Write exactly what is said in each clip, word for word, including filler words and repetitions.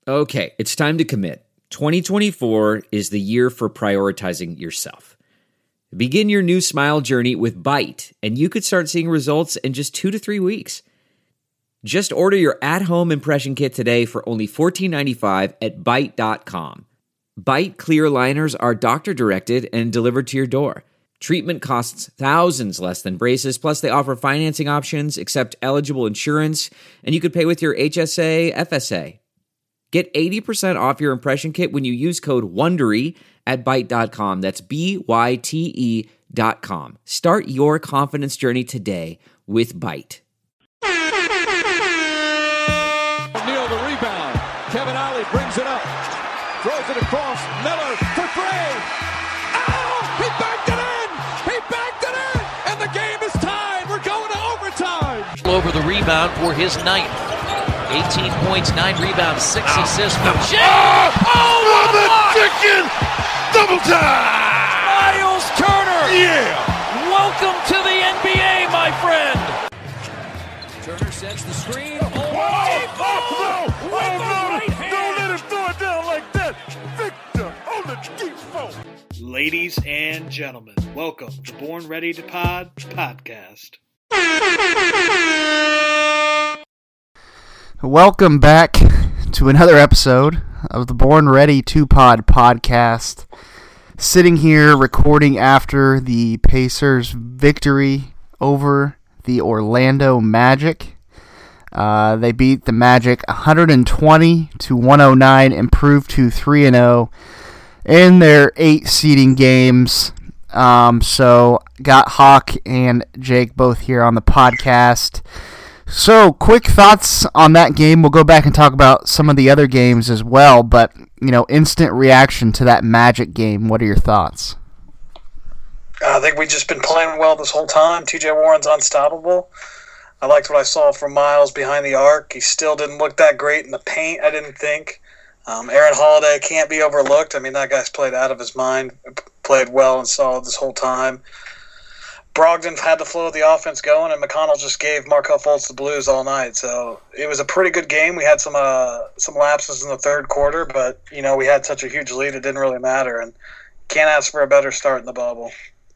Okay, it's time to commit. twenty twenty-four is the year for prioritizing yourself. Begin your new smile journey with Byte, and you could start seeing results in just two to three weeks. Just order your at-home impression kit today for only fourteen ninety-five at byte dot com. Byte clear aligners are doctor-directed and delivered to your door. Treatment costs thousands less than braces, plus they offer financing options, accept eligible insurance, and you could pay with your H S A, F S A. Get eighty percent off your impression kit when you use code WONDERY at byte dot com. That's B Y T E dot com. Start your confidence journey today with Byte. Neal the rebound. Kevin Ollie brings it up. Throws it across. Miller for three. Oh! He backed it in! He backed it in! And the game is tied. We're going to overtime. Over the rebound for his ninth. eighteen points, nine rebounds, six oh. assists for Jay. Oh, oh what the chicken! Double time! Miles Turner! Yeah! Welcome to the N B A, my friend! Turner sets the screen. Oh, oh, oh, oh no! Oh, no! Don't let him throw it down like that! Victor on the default! Ladies and gentlemen, welcome to Born Ready to Pod podcast. Welcome back to another episode of the Born Ready to Pod podcast. Sitting here recording after the Pacers' victory over the Orlando Magic. Uh, they beat the Magic one twenty to one oh nine, improved to three and oh in their eight seeding games. Um, so got Hawk and Jake both here on the podcast. So, quick thoughts on that game. We'll go back and talk about some of the other games as well, but, you know, instant reaction to that Magic game. What are your thoughts? I think we've just been playing well this whole time. T J Warren's unstoppable. I liked what I saw from Miles behind the arc. He still didn't look that great in the paint, I didn't think. Um, Aaron Holiday can't be overlooked. I mean, that guy's played out of his mind, played well and solid this whole time. Brogdon had the flow of the offense going, and McConnell just gave Markelle Fultz the blues all night. So it was a pretty good game. We had some uh, some lapses in the third quarter, but you know we had such a huge lead it didn't really matter. And can't ask for a better start in the bubble.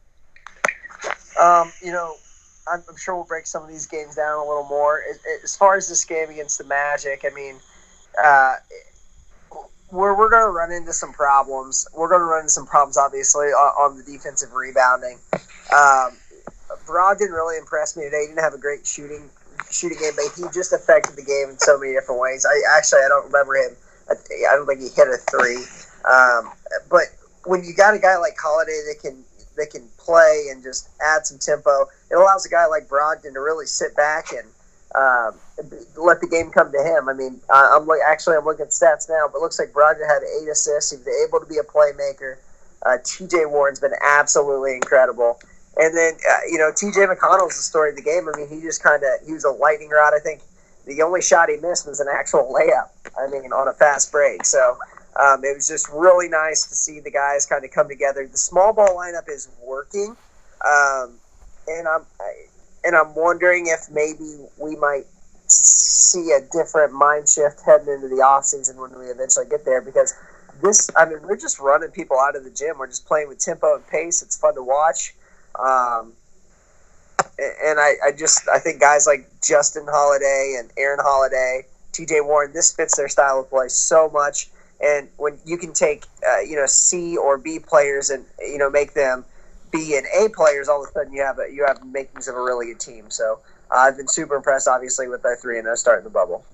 Um, you know, I'm, I'm sure we'll break some of these games down a little more. As far as this game against the Magic, I mean, uh, we're we're going to run into some problems. We're going to run into some problems, obviously, on, on the defensive rebounding. Um, Brogdon really impressed me today. He didn't have a great shooting shooting game, but he just affected the game in so many different ways. I actually I don't remember him. I don't think he hit a three. Um, but when you got a guy like Holiday that can that can play and just add some tempo, it allows a guy like Brogdon to really sit back and um, let the game come to him. I mean, I'm like actually I'm looking at stats now, but it looks like Brogdon had eight assists. He was able to be a playmaker. Uh, T J Warren's been absolutely incredible. And then, uh, you know, T J McConnell's the story of the game. I mean, he just kind of, he was a lightning rod. I think the only shot he missed was an actual layup, I mean, on a fast break. So um, it was just really nice to see the guys kind of come together. The small ball lineup is working. Um, and I'm I, and I'm wondering if maybe we might see a different mind shift heading into the offseason when we eventually get there. Because this, I mean, we're just running people out of the gym. We're just playing with tempo and pace. It's fun to watch. Um, and I, I just I think guys like Justin Holiday and Aaron Holiday, T J Warren, this fits their style of play so much. And when you can take uh, you know C or B players and you know make them B and A players, all of a sudden you have a, you have makings of a really good team. So uh, I've been super impressed, obviously, with our three and oh start in the bubble.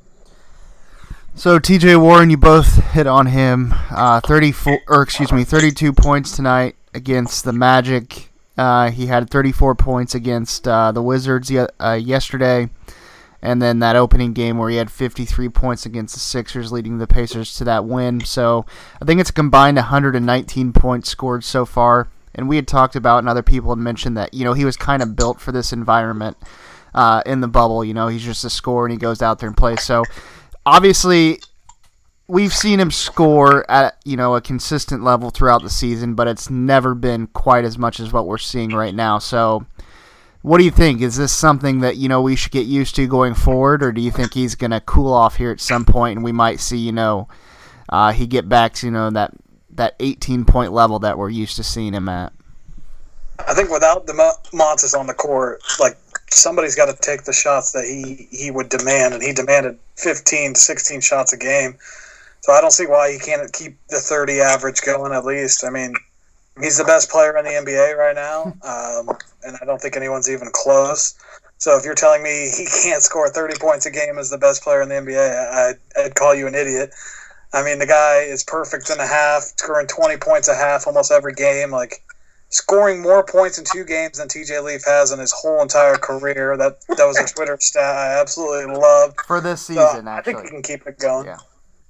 So T J Warren, you both hit on him. Uh, thirty-four or excuse me, thirty-two points tonight against the Magic. Uh, he had thirty-four points against uh, the Wizards ye- uh, yesterday, and then that opening game where he had fifty-three points against the Sixers, leading the Pacers to that win. So I think it's a combined one hundred nineteen points scored so far. And we had talked about, and other people had mentioned that, you know, he was kind of built for this environment uh, in the bubble. You know, he's just a scorer and he goes out there and plays. So obviously, we've seen him score at, you know, a consistent level throughout the season, but it's never been quite as much as what we're seeing right now. So What do you think? Is this something that, you know, we should get used to going forward, or do you think he's going to cool off here at some point and we might see, you know, uh, he get back to, you know, that that eighteen-point level that we're used to seeing him at? I think without the Montes on the court, like, somebody's got to take the shots that he, he would demand, and he demanded fifteen to sixteen shots a game. So I don't see why he can't keep the thirty average going at least. I mean, he's the best player in the N B A right now, um, and I don't think anyone's even close. So if you're telling me he can't score thirty points a game as the best player in the N B A, I'd, I'd call you an idiot. I mean, the guy is perfect in a half, scoring twenty points a half almost every game. Like, scoring more points in two games than T J Leaf has in his whole entire career. That that was a Twitter stat I absolutely loved. For this season, so actually. I think we can keep it going. Yeah.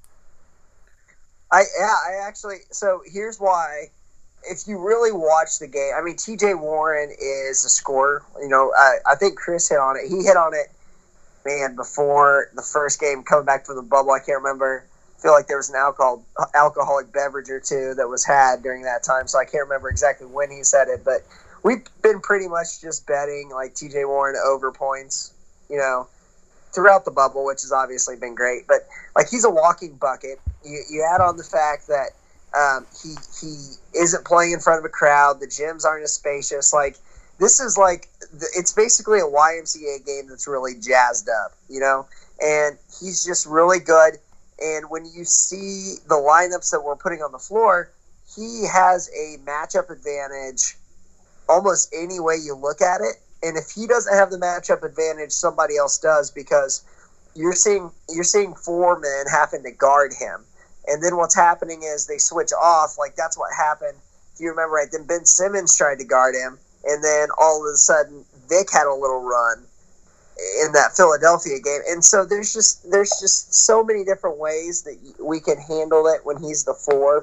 I yeah, I actually so here's why. If you really watch the game, I mean, T J Warren is a scorer. You know, I, I think Chris hit on it. He hit on it, man, before the first game coming back from the bubble. I can't remember. I feel like there was an alcohol alcoholic beverage or two that was had during that time, so I can't remember exactly when he said it. But we've been pretty much just betting like T J Warren over points, you know, throughout the bubble, which has obviously been great. But like, he's a walking bucket. You, you add on the fact that um, he he isn't playing in front of a crowd. The gyms aren't as spacious. Like, this is like, it's basically a Y M C A game that's really jazzed up, you know. And he's just really good. And when you see the lineups that we're putting on the floor, he has a matchup advantage almost any way you look at it. And if he doesn't have the matchup advantage, somebody else does, because you're seeing you're seeing four men having to guard him. And then what's happening is they switch off. Like, that's what happened. If you remember right, then Ben Simmons tried to guard him, and then all of a sudden Vic had a little run in that Philadelphia game. And so there's just there's just so many different ways that we can handle it when he's the four.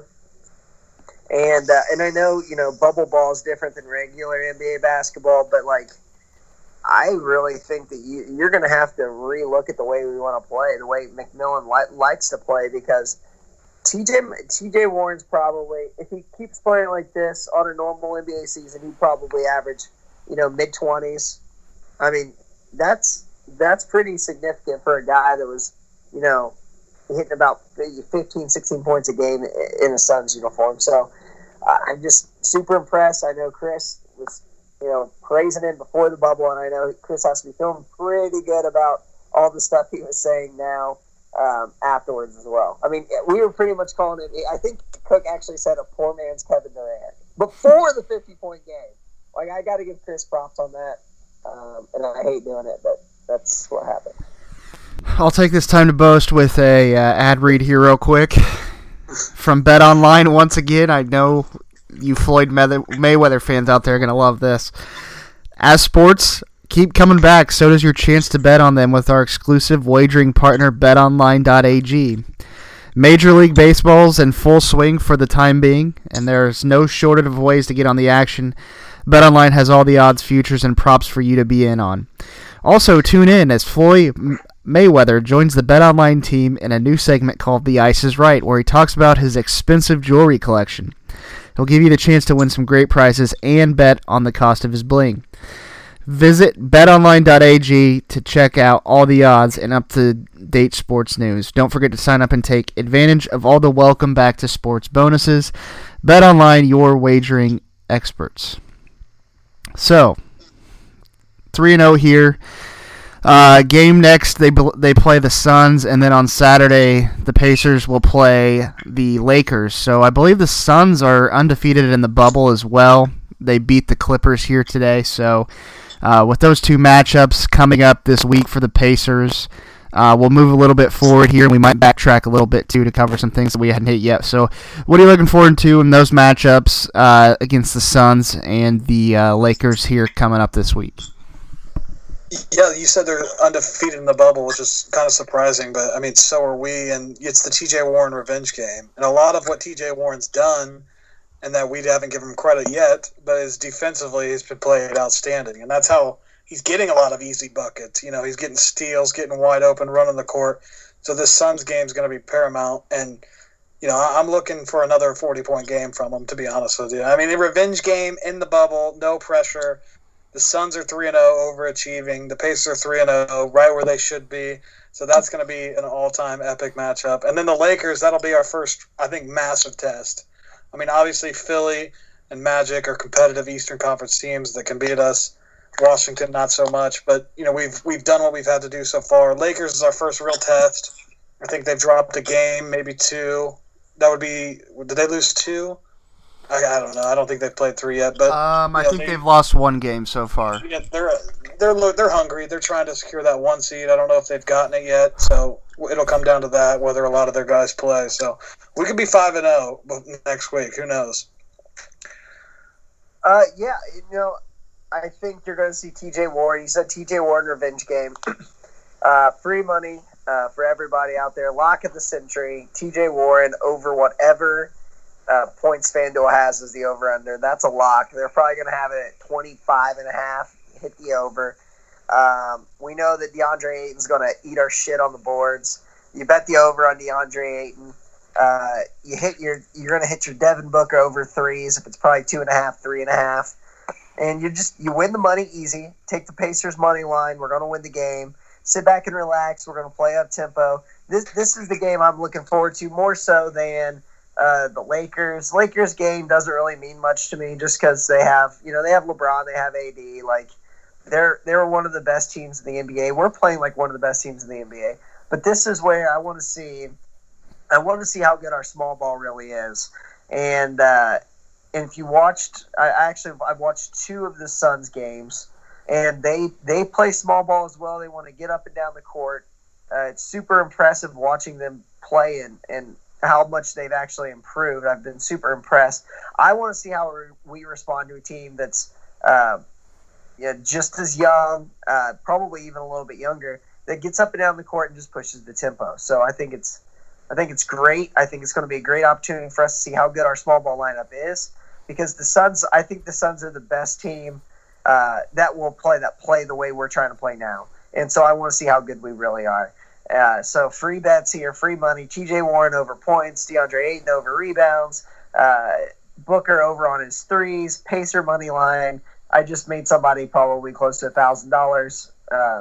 And uh, and I know, you know, bubble ball is different than regular N B A basketball, but like, I really think that you, you're going to have to relook at the way we want to play, the way McMillan li- likes to play, because T J T J Warren's probably, if he keeps playing like this on a normal N B A season, he'd probably average, you know, mid twenties. I mean, that's that's pretty significant for a guy that was, you know, hitting about fifteen, sixteen points a game in a Suns uniform. So uh, I'm just super impressed. I know Chris was, you know, praising him before the bubble, and I know Chris has to be feeling pretty good about all the stuff he was saying now um, afterwards as well. I mean, we were pretty much calling it, I think Cook actually said, a poor man's Kevin Durant before the fifty-point game. Like, I got to give Chris props on that. Um, and I hate doing it, but that's what happened. I'll take this time to boast with a uh, ad read here real quick. From BetOnline, once again, I know you Floyd Mayweather fans out there are going to love this. As sports keep coming back, so does your chance to bet on them with our exclusive wagering partner, bet online dot a g. Major League Baseball's in full swing for the time being, and there's no shortage of ways to get on the action. BetOnline has all the odds, futures, and props for you to be in on. Also, tune in as Floyd Mayweather joins the BetOnline team in a new segment called The Ice is Right, where he talks about his expensive jewelry collection. He'll give you the chance to win some great prizes and bet on the cost of his bling. Visit bet online dot a g to check out all the odds and up-to-date sports news. Don't forget to sign up and take advantage of all the welcome back to sports bonuses. BetOnline, your wagering experts. So, three and oh here. Uh, game next, they they play the Suns, and then on Saturday, the Pacers will play the Lakers. So I believe the Suns are undefeated in the bubble as well. They beat the Clippers here today. So uh, with those two matchups coming up this week for the Pacers, uh, we'll move a little bit forward here, and we might backtrack a little bit, too, to cover some things that we hadn't hit yet. So what are you looking forward to in those matchups uh, against the Suns and the uh, Lakers here coming up this week? Yeah, you said they're undefeated in the bubble, which is kind of surprising, but, I mean, so are we, and it's the T J Warren revenge game. And a lot of what T J Warren's done, and that we haven't given him credit yet, but is defensively he's been playing outstanding, and that's how he's getting a lot of easy buckets. You know, he's getting steals, getting wide open, running the court. So this Suns game is going to be paramount. And, you know, I'm looking for another forty-point game from him, to be honest with you. I mean, a revenge game in the bubble, no pressure. The Suns are three and oh, overachieving. The Pacers are three and oh, right where they should be. So that's going to be an all-time epic matchup. And then the Lakers, that'll be our first, I think, massive test. I mean, obviously Philly and Magic are competitive Eastern Conference teams that can beat us. Washington, not so much. But, you know, we've we've done what we've had to do so far. Lakers is our first real test. I think they've dropped a game, maybe two. That would be – did they lose two? I, I don't know. I don't think they've played three yet. But um, I you know, think they, they've lost one game so far. Yeah, they're they're they're hungry. They're trying to secure that one seed. I don't know if they've gotten it yet, so it'll come down to that, whether a lot of their guys play. So we could be five and zero next week. Who knows? Uh, yeah, you know, I think you're going to see T J Warren. You said T J Warren revenge game. Uh, free money uh, for everybody out there. Lock of the century. T J Warren over whatever uh, points FanDuel has as the over-under. That's a lock. They're probably going to have it at twenty-five and a half. Hit the over. Um, we know that DeAndre Ayton's going to eat our shit on the boards. You bet the over on DeAndre Ayton. Uh, you hit your, you're going to hit your Devin Booker over threes if it's probably two and a half, three and a half. And you just, you win the money easy. Take the Pacers money line. We're going to win the game. Sit back and relax. We're going to play up tempo. This, this is the game I'm looking forward to more so than uh, the Lakers. Lakers game doesn't really mean much to me just because they have, you know, they have LeBron, they have A D. Like, they're, they're one of the best teams in the N B A. We're playing like one of the best teams in the N B A. But this is where I want to see, I want to see how good our small ball really is. And, uh, and if you watched, I actually I've watched two of the Suns games, and they they play small ball as well. They want to get up and down the court. Uh, it's super impressive watching them play and, and how much they've actually improved. I've been super impressed. I want to see how we respond to a team that's uh, you know, just as young, uh, probably even a little bit younger, that gets up and down the court and just pushes the tempo. So I think it's I think it's great. I think it's going to be a great opportunity for us to see how good our small ball lineup is. Because the Suns, I think the Suns are the best team uh, that will play that play the way we're trying to play now. And so I want to see how good we really are. Uh, so free bets here, free money. T J Warren over points, DeAndre Ayton over rebounds, uh, Booker over on his threes, Pacer money line. I just made somebody probably close to a thousand dollars,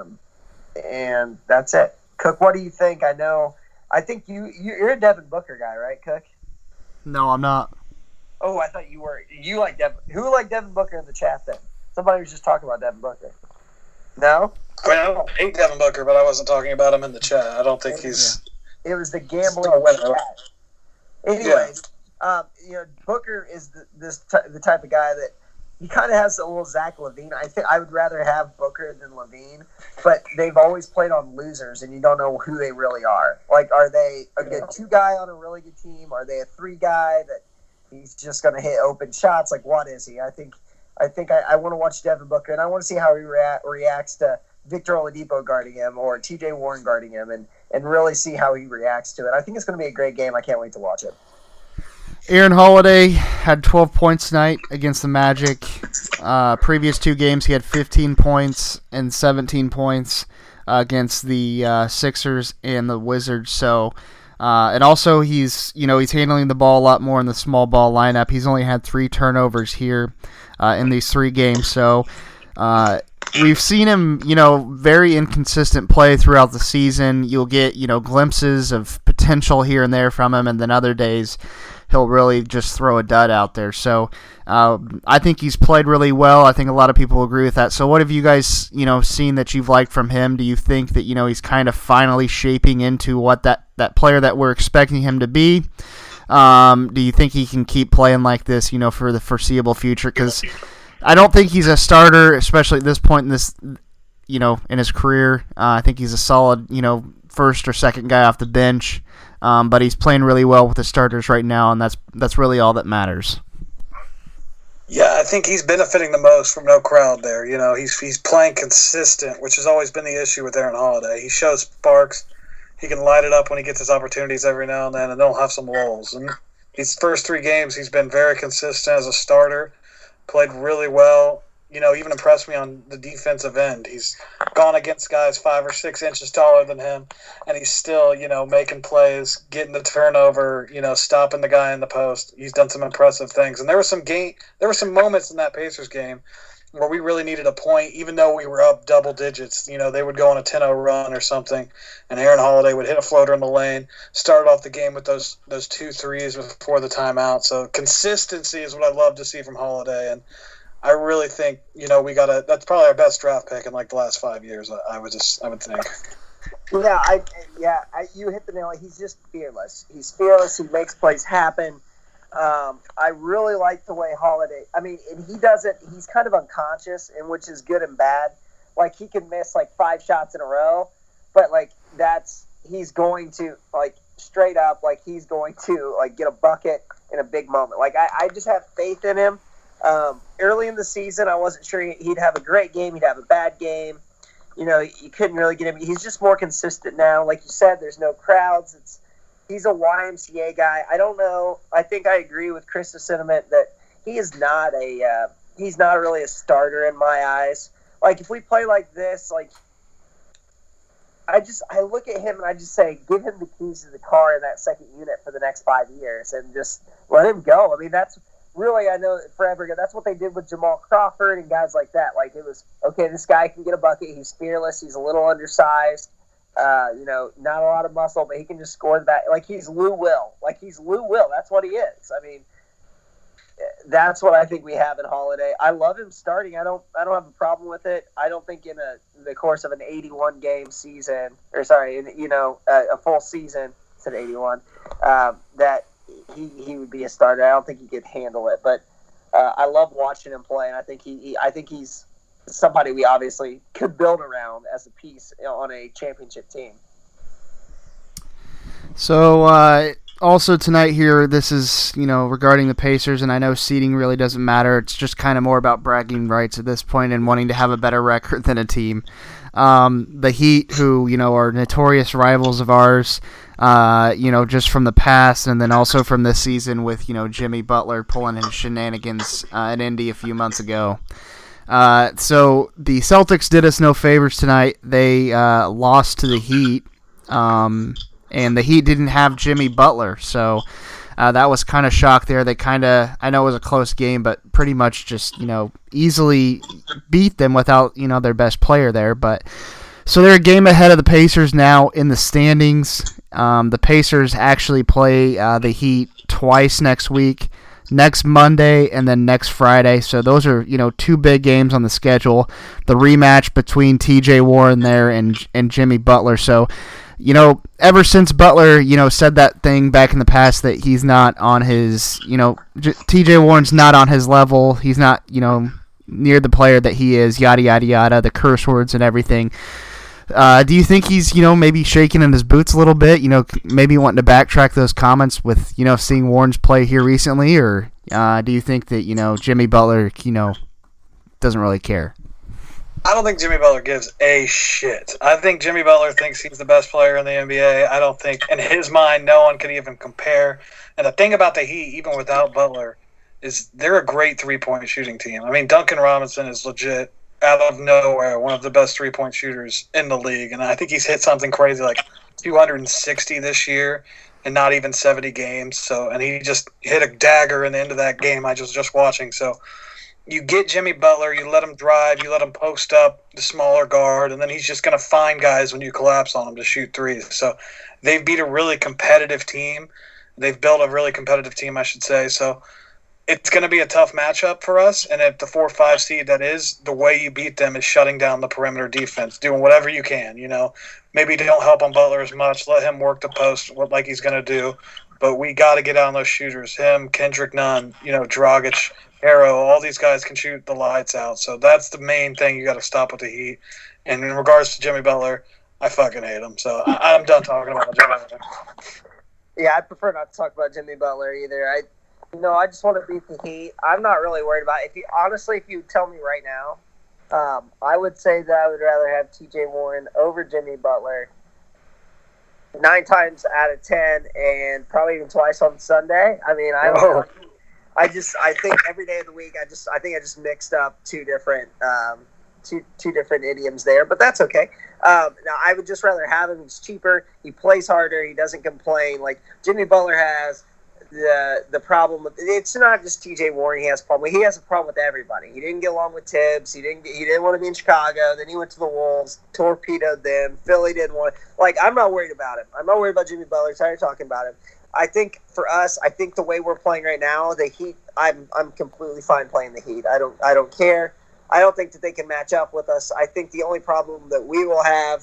and that's it. Cook, what do you think? I know. I think you you're a Devin Booker guy, right, Cook? No, I'm not. Oh, I thought you were. You like Devin. Who liked Devin Booker in the chat then? Somebody was just talking about Devin Booker. No? I mean, I don't hate Devin Booker, but I wasn't talking about him in the chat. I don't think he's... It was the gambling chat. Anyways, yeah. um, you know, Booker is the, this t- the type of guy that he kind of has a little Zach LaVine. I think I would rather have Booker than LaVine, but they've always played on losers, and you don't know who they really are. Like, are they a good two guy on a really good team? Are they a three guy that he's just going to hit open shots? Like, what is he? I think I think I, I want to watch Devin Booker, and I want to see how he rea- reacts to Victor Oladipo guarding him or T J Warren guarding him, and, and really see how he reacts to it. I think it's going to be a great game. I can't wait to watch it. Aaron Holiday had twelve points tonight against the Magic. Uh, previous two games, he had fifteen points and seventeen points uh, against the uh, Sixers and the Wizards. So, uh, and also he's you know he's handling the ball a lot more in the small ball lineup. He's only had three turnovers here uh, in these three games. So. Uh, We've seen him, you know, very inconsistent play throughout the season. You'll get, you know, glimpses of potential here and there from him, and then other days he'll really just throw a dud out there. So uh, I think he's played really well. I think a lot of people agree with that. So what have you guys, you know, seen that you've liked from him? Do you think that, you know, he's kind of finally shaping into what that, that player that we're expecting him to be? Um, do you think he can keep playing like this, you know, for the foreseeable future? Because I don't think he's a starter, especially at this point in this, you know, in his career. Uh, I think he's a solid, you know, first or second guy off the bench. Um, but he's playing really well with the starters right now, and that's that's really all that matters. Yeah, I think he's benefiting the most from no crowd there. You know, he's he's playing consistent, which has always been the issue with Aaron Holiday. He shows sparks. He can light it up when he gets his opportunities every now and then, and they'll have some lulls. And these first three games, he's been very consistent as a starter. Played really well, you know, even impressed me on the defensive end. He's gone against guys five or six inches taller than him, and he's still, you know, making plays, getting the turnover, you know, stopping the guy in the post. He's done some impressive things. And there were some game, there were some moments in that Pacers game where we really needed a point, even though we were up double digits. You know, they would go on a ten oh run or something, and Aaron Holiday would hit a floater in the lane, start off the game with those those two threes before the timeout. So consistency is what I love to see from Holiday, and I really think, you know, we got a that's probably our best draft pick in like the last five years. I, I would just I would think. Yeah, I yeah, I, you hit the nail. He's just fearless. He's fearless. He makes plays happen. Um, I really like the way Holiday. I mean, and he doesn't. He's kind of unconscious, and which is good and bad. Like he can miss like five shots in a row, but like that's he's going to like straight up like he's going to like get a bucket in a big moment. Like I, I just have faith in him. Um, early in the season, I wasn't sure he'd have a great game. He'd have a bad game. You know, you couldn't really get him. He's just more consistent now. Like you said, there's no crowds. It's he's a Y M C A guy. I don't know. I think I agree with Chris's sentiment that he is not a uh, he's not really a starter in my eyes. Like if we play like this, like I just I look at him and I just say, give him the keys to the car in that second unit for the next five years and just let him go. I mean, that's really, I know forever ago, that's what they did with Jamal Crawford and guys like that. Like it was, okay, this guy can get a bucket. He's fearless. He's a little undersized. Uh, you know, not a lot of muscle, but he can just score the back. Like he's Lou Will. Like he's Lou Will. That's what he is. I mean, that's what I think we have in Holiday. I love him starting. I don't. I don't have a problem with it. I don't think in a in the course of an eighty-one game season, or sorry, in, you know, a, a full season, instead of eighty-one, um, that he, he would be a starter. I don't think he could handle it. But uh, I love watching him play, and I think he, he. I think he's somebody we obviously could build around as a piece on a championship team. So. Uh... Also tonight here, this is, you know, regarding the Pacers, and I know seeding really doesn't matter. It's just kind of more about bragging rights at this point and wanting to have a better record than a team. Um, the Heat, who, you know, are notorious rivals of ours, uh, you know, just from the past and then also from this season with, you know, Jimmy Butler pulling his shenanigans uh, in Indy a few months ago. Uh, so the Celtics did us no favors tonight. They uh, lost to the Heat. Um... And the Heat didn't have Jimmy Butler, so uh, that was kind of shock there. They kind of, I know it was a close game, but pretty much just, you know, easily beat them without, you know, their best player there. But so they're a game ahead of the Pacers now in the standings. Um, the Pacers actually play uh, the Heat twice next week, next Monday and then next Friday. So those are, you know, two big games on the schedule. The rematch between T J Warren there and and Jimmy Butler. So, you know, ever since Butler, you know, said that thing back in the past that he's not on his, you know, J- T J Warren's not on his level. He's not, you know, near the player that he is, yada, yada, yada, the curse words and everything. Uh, do you think he's, you know, maybe shaking in his boots a little bit, you know, maybe wanting to backtrack those comments with, you know, seeing Warren's play here recently? Or uh, do you think that, you know, Jimmy Butler, you know, doesn't really care? I don't think Jimmy Butler gives a shit. I think Jimmy Butler thinks he's the best player in the N B A. I don't think, in his mind, no one can even compare. And the thing about the Heat, even without Butler, is they're a great three-point shooting team. I mean, Duncan Robinson is legit, out of nowhere, one of the best three-point shooters in the league. And I think he's hit something crazy like two hundred sixty this year in not even seventy games. So, and he just hit a dagger in the end of that game I was just watching. So, you get Jimmy Butler, you let him drive, you let him post up the smaller guard, and then he's just going to find guys when you collapse on him to shoot threes. So they've beat a really competitive team. They've built a really competitive team, I should say. So it's going to be a tough matchup for us. And at the four five seed, that is, the way you beat them is shutting down the perimeter defense, doing whatever you can. You know, maybe don't help on Butler as much. Let him work the post like he's going to do. But we got to get on those shooters. Him, Kendrick Nunn, you know, Dragic, Harrow, all these guys can shoot the lights out. So that's the main thing you got to stop with the Heat. And in regards to Jimmy Butler, I fucking hate him. So I, I'm done talking about Jimmy Butler. Yeah, I prefer not to talk about Jimmy Butler either. I, you know, I just want to beat the Heat. I'm not really worried about it. If you honestly, if you tell me right now, um, I would say that I would rather have T J Warren over Jimmy Butler nine times out of ten, and probably even twice on Sunday. I mean, I don't know. I just, I think every day of the week, I just, I think I just mixed up two different, um, two, two different idioms there, but that's okay. Um, now, I would just rather have him. He's cheaper. He plays harder. He doesn't complain. Like Jimmy Butler has the the problem with it's not just T J Warren. He has a problem. He has a problem with everybody. He didn't get along with Tibbs. He didn't. Get, he didn't want to be in Chicago. Then he went to the Wolves, torpedoed them. Philly didn't want. Like I'm not worried about him. I'm not worried about Jimmy Butler. Tired of talking about him. I think for us, I think the way we're playing right now, the Heat. I'm I'm completely fine playing the Heat. I don't I don't care. I don't think that they can match up with us. I think the only problem that we will have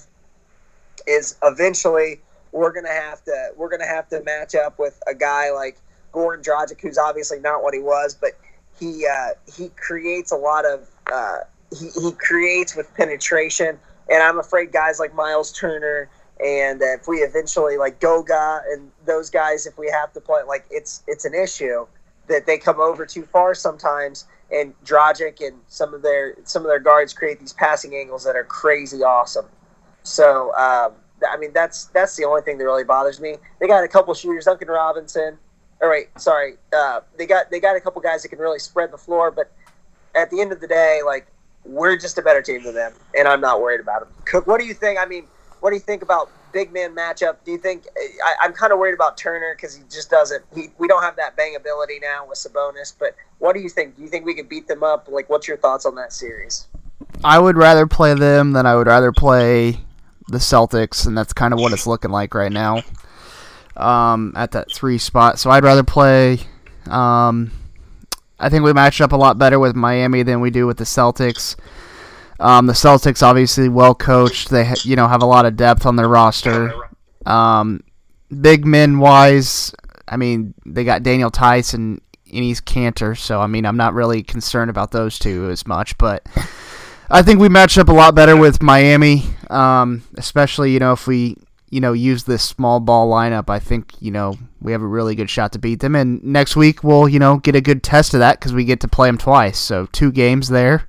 is eventually we're gonna have to we're gonna have to match up with a guy like Goran Dragic, who's obviously not what he was, but he uh, he creates a lot of uh, he he creates with penetration, and I'm afraid guys like Miles Turner and uh, if we eventually like Goga and those guys, if we have to play, like it's it's an issue that they come over too far sometimes, and Dragic and some of their some of their guards create these passing angles that are crazy awesome. So. Um, I mean, that's that's the only thing that really bothers me. They got a couple shooters, Duncan Robinson. Or wait, sorry. Uh, they got they got a couple guys that can really spread the floor. But at the end of the day, like we're just a better team than them, and I'm not worried about them. Cook, what do you think? I mean, what do you think about big man matchup? Do you think I, I'm kind of worried about Turner because he just doesn't. He we don't have that bang ability now with Sabonis. But what do you think? Do you think we could beat them up? Like, what's your thoughts on that series? I would rather play them than I would rather play the Celtics, and that's kind of what it's looking like right now um, at that three spot. So I'd rather play um, I think we matched up a lot better with Miami than we do with the Celtics. Um, the Celtics obviously well coached. They ha- you know have a lot of depth on their roster. Um, big men wise, I mean they got Daniel Tice and Enes Kanter, so I mean I'm not really concerned about those two as much, but I think we matched up a lot better with Miami, um, especially, you know, if we, you know, use this small ball lineup. I think, you know, we have a really good shot to beat them. And next week we'll, you know, get a good test of that because we get to play them twice. So two games there.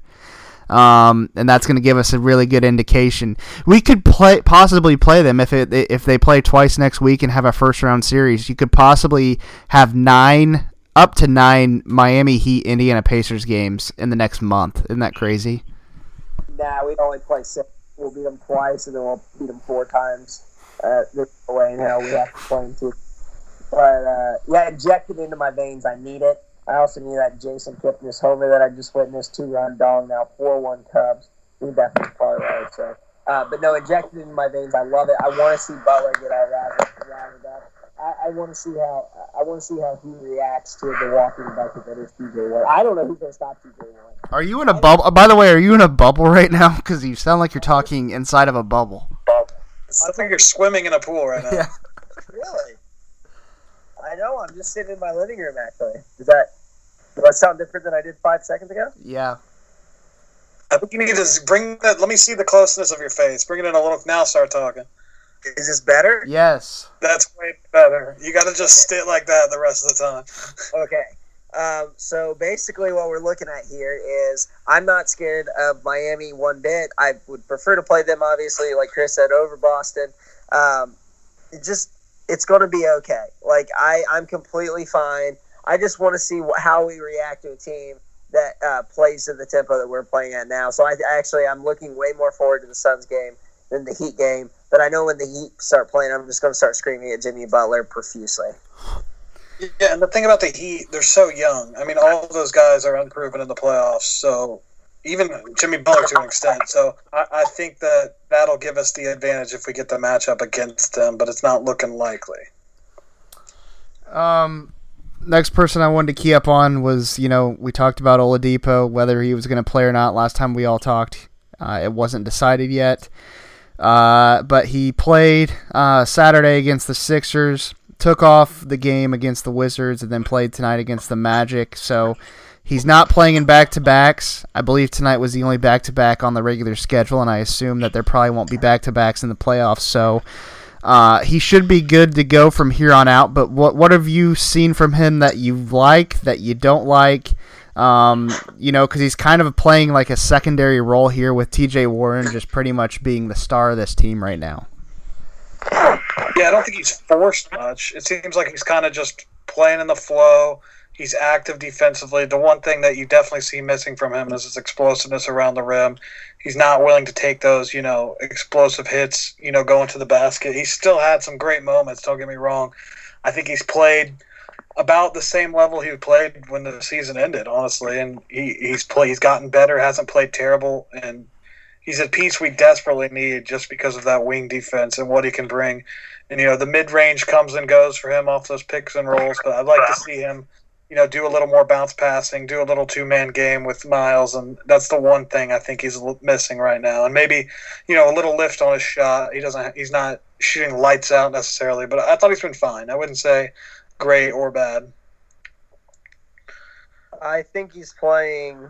Um, and that's going to give us a really good indication. We could play possibly play them if it if they play twice next week and have a first-round series. You could possibly have nine, up to nine Miami Heat, Indiana Pacers games in the next month. Isn't that crazy? Nah, we'd only play six. We'll beat them twice, and then we'll beat them four times. Uh, there's no way in hell we have to play them two. But, uh, yeah, injected into my veins. I need it. I also need that Jason Kipnis homer that I just witnessed. Two-run dog now, four one Cubs. We definitely probably right. So, uh, but, no, injected into my veins. I love it. I want to see Butler get all riled up. I, I want to see how I want to see how he reacts to the walking bucket that is T J Warren. I don't know who's going to stop T J Warren. Are you in a bubble? By the way, are you in a bubble right now? Because you sound like you're talking inside of a bubble. I think you're swimming in a pool right now. Yeah. Really? I know. I'm just sitting in my living room. Actually, does that does that sound different than I did five seconds ago? Yeah. I think you need to bring that. Let me see the closeness of your face. Bring it in a little. Now start talking. Is this better? Yes. That's way better. You got to just sit like that the rest of the time. Okay. Um, so basically what we're looking at here is I'm not scared of Miami one bit. I would prefer to play them, obviously, like Chris said, over Boston. Um, it just it's going to be okay. Like, I, I'm completely fine. I just want to see wh- how we react to a team that uh, plays to the tempo that we're playing at now. So I actually I'm looking way more forward to the Suns game than the Heat game. But I know when the Heat start playing, I'm just going to start screaming at Jimmy Butler profusely. Yeah, and the thing about the Heat, they're so young. I mean, all of those guys are unproven in the playoffs, so even Jimmy Butler to an extent. So I, I think that that'll give us the advantage if we get the matchup against them, but it's not looking likely. Um, next person I wanted to key up on was, you know, we talked about Oladipo, whether he was going to play or not. Last time we all talked, uh, it wasn't decided yet. Uh, but he played uh, Saturday against the Sixers, took off the game against the Wizards, and then played tonight against the Magic. So he's not playing in back-to-backs. I believe tonight was the only back-to-back on the regular schedule, and I assume that there probably won't be back-to-backs in the playoffs. So uh, he should be good to go from here on out. But what what have you seen from him that you like, that you don't like? Um, you know, because he's kind of playing like a secondary role here with T J Warren just pretty much being the star of this team right now. Yeah, I don't think he's forced much. It seems like he's kind of just playing in the flow. He's active defensively. The one thing that you definitely see missing from him is his explosiveness around the rim. He's not willing to take those, you know, explosive hits, you know, going to the basket. He still had some great moments, don't get me wrong. I think he's played about the same level he played when the season ended, honestly. And he, he's play, he's gotten better, hasn't played terrible, and he's a piece we desperately need just because of that wing defense and what he can bring. And, you know, the mid-range comes and goes for him off those picks and rolls, but I'd like to see him, you know, do a little more bounce passing, do a little two-man game with Miles, and that's the one thing I think he's missing right now. And maybe, you know, a little lift on his shot. He doesn't. He's not shooting lights out necessarily, but I thought he's been fine. I wouldn't say great or bad. I think he's playing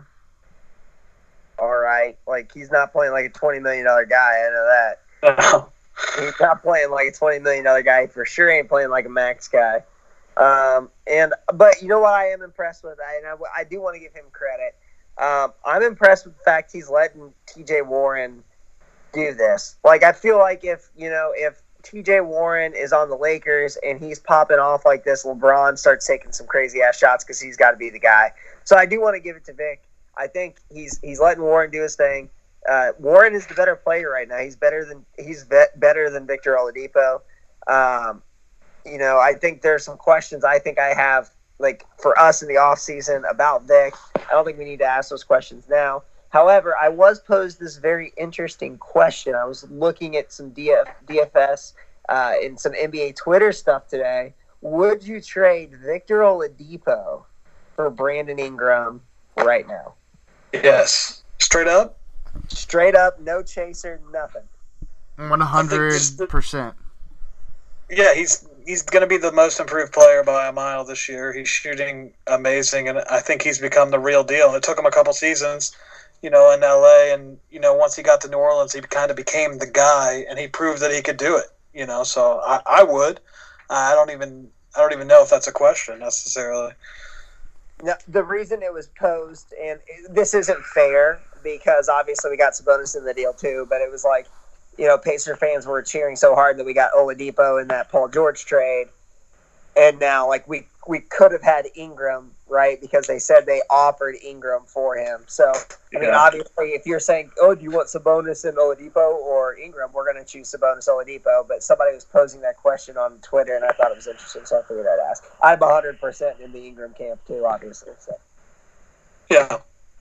all right. Like, he's not playing like a twenty million dollars guy. I know that. He's not playing like a twenty million dollars guy. He for sure ain't playing like a max guy. Um, and but you know what I am impressed with, I, and I, I do want to give him credit. Um, I'm impressed with the fact he's letting T J Warren do this. Like, I feel like if you know if T J Warren is on the Lakers and he's popping off like this, LeBron starts taking some crazy ass shots because he's got to be the guy. So I do want to give it to Vic. I think he's he's letting Warren do his thing. Uh, Warren is the better player right now. He's better than he's be- better than Victor Oladipo. Um, You know, I think there's some questions I think I have, like, for us in the offseason about Vic. I don't think we need to ask those questions now. However, I was posed this very interesting question. I was looking at some D F, D F S uh, and some N B A Twitter stuff today. Would you trade Victor Oladipo for Brandon Ingram right now? Yes. Straight up? Straight up, no chaser, nothing. one hundred percent. Yeah, he's he's going to be the most improved player by a mile this year. He's shooting amazing, and I think he's become the real deal. And it took him a couple seasons, you know, in L A, and, you know, once he got to New Orleans, he kind of became the guy, and he proved that he could do it, you know. So I, I would. I don't even I don't even know if that's a question necessarily. No, the reason it was posed, and this isn't fair because obviously we got Sabonis in the deal too, but it was like, you know, Pacer fans were cheering so hard that we got Oladipo in that Paul George trade. And now, like, we, we could have had Ingram, right? Because they said they offered Ingram for him. So, I mean, Yeah. obviously, if you're saying, oh, do you want Sabonis and Oladipo or Ingram, we're going to choose Sabonis Oladipo. But somebody was posing that question on Twitter, and I thought it was interesting, so I figured I'd ask. I'm one hundred percent in the Ingram camp, too, obviously. So. Yeah.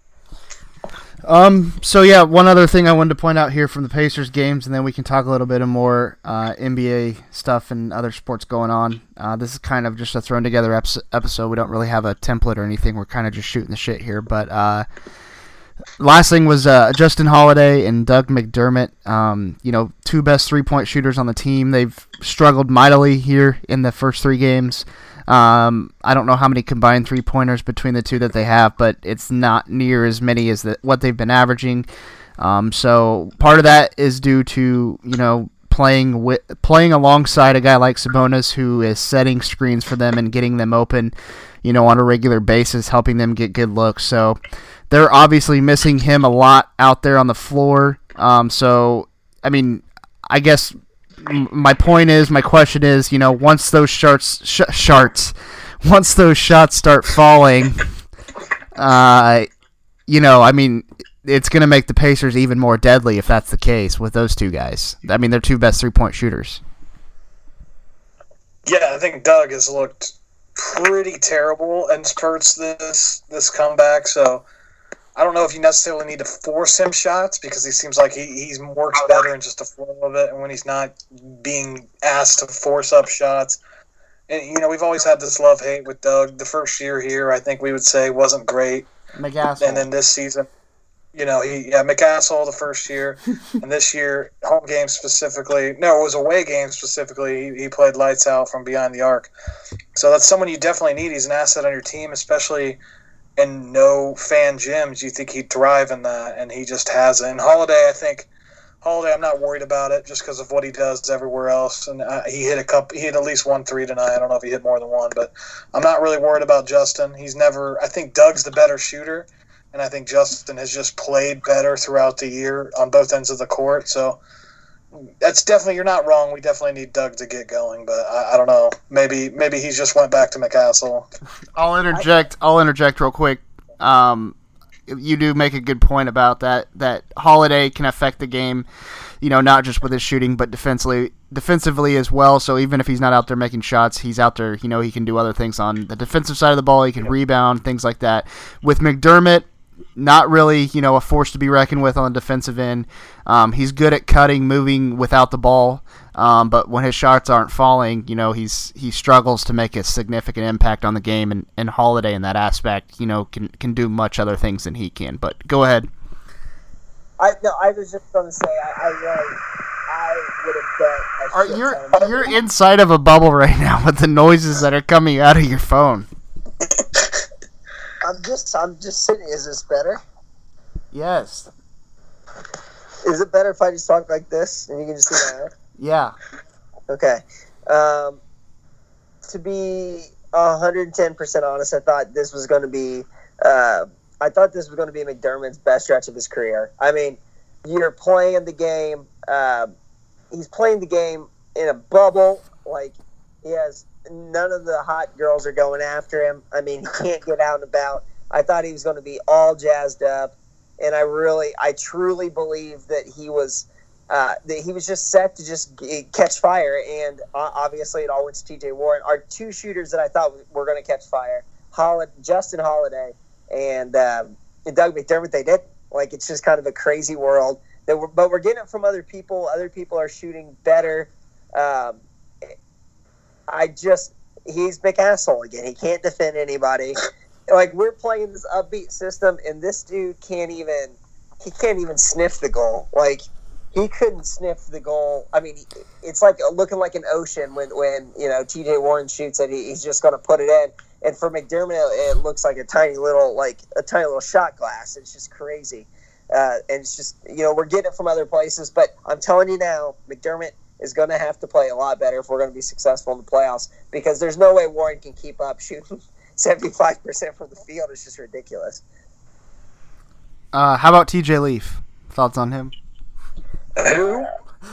Um. So yeah, one other thing I wanted to point out here from the Pacers games, and then we can talk a little bit more uh, N B A stuff and other sports going on. Uh, this is kind of just a thrown together eps- episode. We don't really have a template or anything. We're kind of just shooting the shit here. But uh, last thing was uh, Justin Holiday and Doug McDermott. Um, you know, two best three point shooters on the team. They've struggled mightily here in the first three games. Um, I don't know how many combined three-pointers between the two that they have, but it's not near as many as the, what they've been averaging. Um, so part of that is due to, you know, playing with, playing alongside a guy like Sabonis who is setting screens for them and getting them open, you know, on a regular basis, helping them get good looks. So they're obviously missing him a lot out there on the floor. Um, so, I mean, I guess my point is, my question is, you know, once those shots, sh- shots, once those shots start falling, uh, you know, I mean, it's going to make the Pacers even more deadly if that's the case with those two guys. I mean, they're two best three-point shooters. Yeah, I think Doug has looked pretty terrible in spurts this this comeback, so I don't know if you necessarily need to force him shots because he seems like he he works better in just the flow of it, and when he's not being asked to force up shots. And, you know, we've always had this love-hate with Doug. The first year here, I think we would say wasn't great. McAsshole. And then this season, you know, he yeah, McAsshole the first year, and this year, home games specifically, no, it was away games specifically, he, he played lights out from behind the arc. So that's someone you definitely need. He's an asset on your team, especially in no fan gyms. You think he'd thrive in that, and he just hasn't. And Holiday, I think, Holiday, I'm not worried about it just because of what he does everywhere else. And uh, he hit a couple, he hit at least one three tonight. I don't know if he hit more than one, but I'm not really worried about Justin. He's never, I think Doug's the better shooter, and I think Justin has just played better throughout the year on both ends of the court. So that's definitely, you're not wrong. We definitely need Doug to get going, but I, I don't know. Maybe maybe he just went back to McCastle. I'll interject. I'll interject real quick. Um, you do make a good point about that, that Holiday can affect the game, you know, not just with his shooting, but defensively defensively as well. So even if he's not out there making shots, he's out there, you know, he can do other things on the defensive side of the ball. He can rebound, things like that. With McDermott, not really, you know, a force to be reckoned with on the defensive end. Um, he's good at cutting, moving without the ball, um, but when his shots aren't falling, you know, he's he struggles to make a significant impact on the game. And, and Holiday in that aspect, you know, can can do much other things than he can. But go ahead. I no, I was just going to say, I, I really, I would have bet. a Are, shit you're ton. you're inside of a bubble right now with the noises that are coming out of your phone. I'm just, I'm just sitting. Is this better? Yes. Is it better if I just talk like this and you can just see my hair? Yeah. Okay. Um, to be one hundred ten percent honest, I thought this was going to be. Uh, I thought this was going to be McDermott's best stretch of his career. I mean, you're playing the game. Uh, he's playing the game in a bubble. Like, he has none of the hot girls are going after him. I mean, he can't get out and about. I thought he was going to be all jazzed up, and I really, I truly believe that he was, uh, that he was just set to just g- catch fire. And uh, obviously, it all went to T J Warren. Our two shooters that I thought were going to catch fire, Hollid- Justin Holiday and, um, and Doug McDermott. They did. Like, it's just kind of a crazy world. That we're, but we're getting it from other people. Other people are shooting better. Um, I just, he's big asshole again. He can't defend anybody. Like, we're playing this upbeat system, and this dude can't even, he can't even sniff the goal. Like, he couldn't sniff the goal. I mean, it's like looking like an ocean when, when you know, T J Warren shoots it. He, he's just going to put it in. And for McDermott, it looks like a tiny little, like, a tiny little shot glass. It's just crazy. Uh, and it's just, you know, we're getting it from other places. But I'm telling you now, McDermott is going to have to play a lot better if we're going to be successful in the playoffs, because there's no way Warren can keep up shooting seventy-five percent from the field. It's just ridiculous. Uh, how about T J Leaf? Thoughts on him? Who?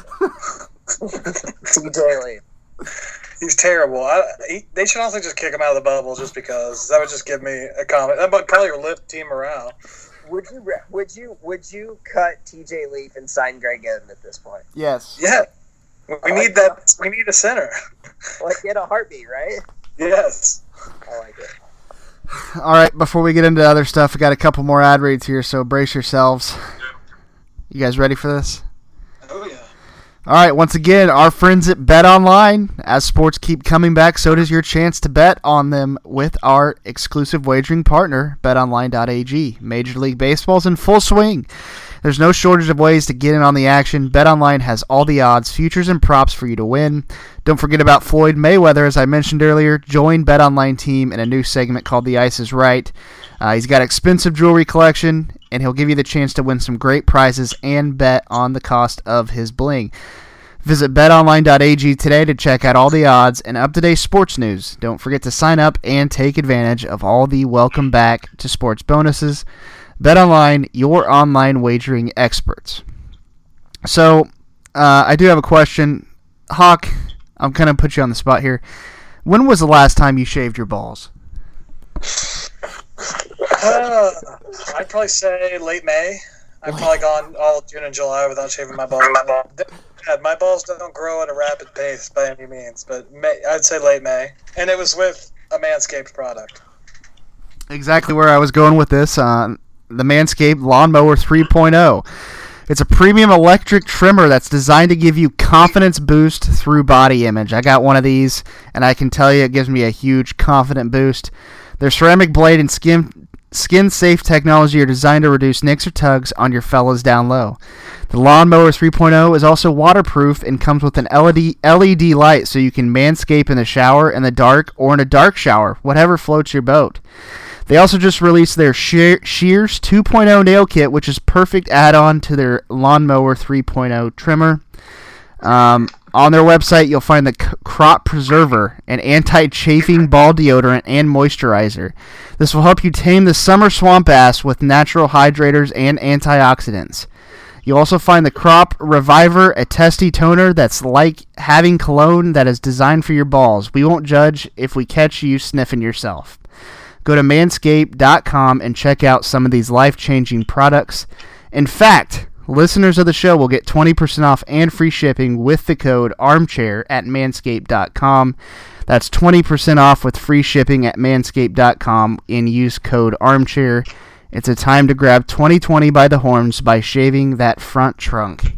T J Leaf. He's terrible. I, he, they should also just kick him out of the bubble just because that would just give me a comment. That would probably lift team morale. Would you would you would you cut T J Leaf and sign Greg Oden at this point? Yes. Yeah. We need that. We need a center. Like, in a heartbeat, right? Yes. I like it. All right, before we get into other stuff, we got a couple more ad reads here, so brace yourselves. You guys ready for this? Oh, yeah. All right, once again, our friends at BetOnline. As sports keep coming back, so does your chance to bet on them with our exclusive wagering partner, bet online dot a g. Major League Baseball's in full swing. There's no shortage of ways to get in on the action. BetOnline has all the odds, futures, and props for you to win. Don't forget about Floyd Mayweather, as I mentioned earlier. Join BetOnline team in a new segment called The Ice is Right. Uh, he's got expensive jewelry collection, and he'll give you the chance to win some great prizes and bet on the cost of his bling. Visit bet online dot a g today to check out all the odds and up-to-date sports news. Don't forget to sign up and take advantage of all the welcome back to sports bonuses. BetOnline, your online wagering experts. So, uh, I do have a question. Hawk, I'm going to put you on the spot here. When was the last time you shaved your balls? Uh, I'd probably say late May. I've probably gone all of June and July without shaving my balls. My balls don't grow at a rapid pace by any means, but May, I'd say late May. And it was with a Manscaped product. Exactly where I was going with this. Uh, the Manscaped Lawnmower three point oh. It's a premium electric trimmer that's designed to give you confidence boost through body image. I got one of these, and I can tell you it gives me a huge confident boost. Their ceramic blade and skin skin-safe technology are designed to reduce nicks or tugs on your fellas down low. The Lawnmower three point oh is also waterproof and comes with an L E D light so you can manscape in the shower, in the dark, or in a dark shower, whatever floats your boat. They also just released their Shears two point oh nail kit, which is perfect add-on to their Lawnmower three point oh trimmer. Um, on their website, you'll find the Crop Preserver, an anti-chafing ball deodorant and moisturizer. This will help you tame the summer swamp ass with natural hydrators and antioxidants. You'll also find the Crop Reviver, a testy toner that's like having cologne that is designed for your balls. We won't judge if we catch you sniffing yourself. Go to manscaped dot com and check out some of these life-changing products. In fact, listeners of the show will get twenty percent off and free shipping with the code armchair at manscaped dot com. That's twenty percent off with free shipping at manscaped dot com and use code armchair. It's a time to grab twenty twenty by the horns by shaving that front trunk.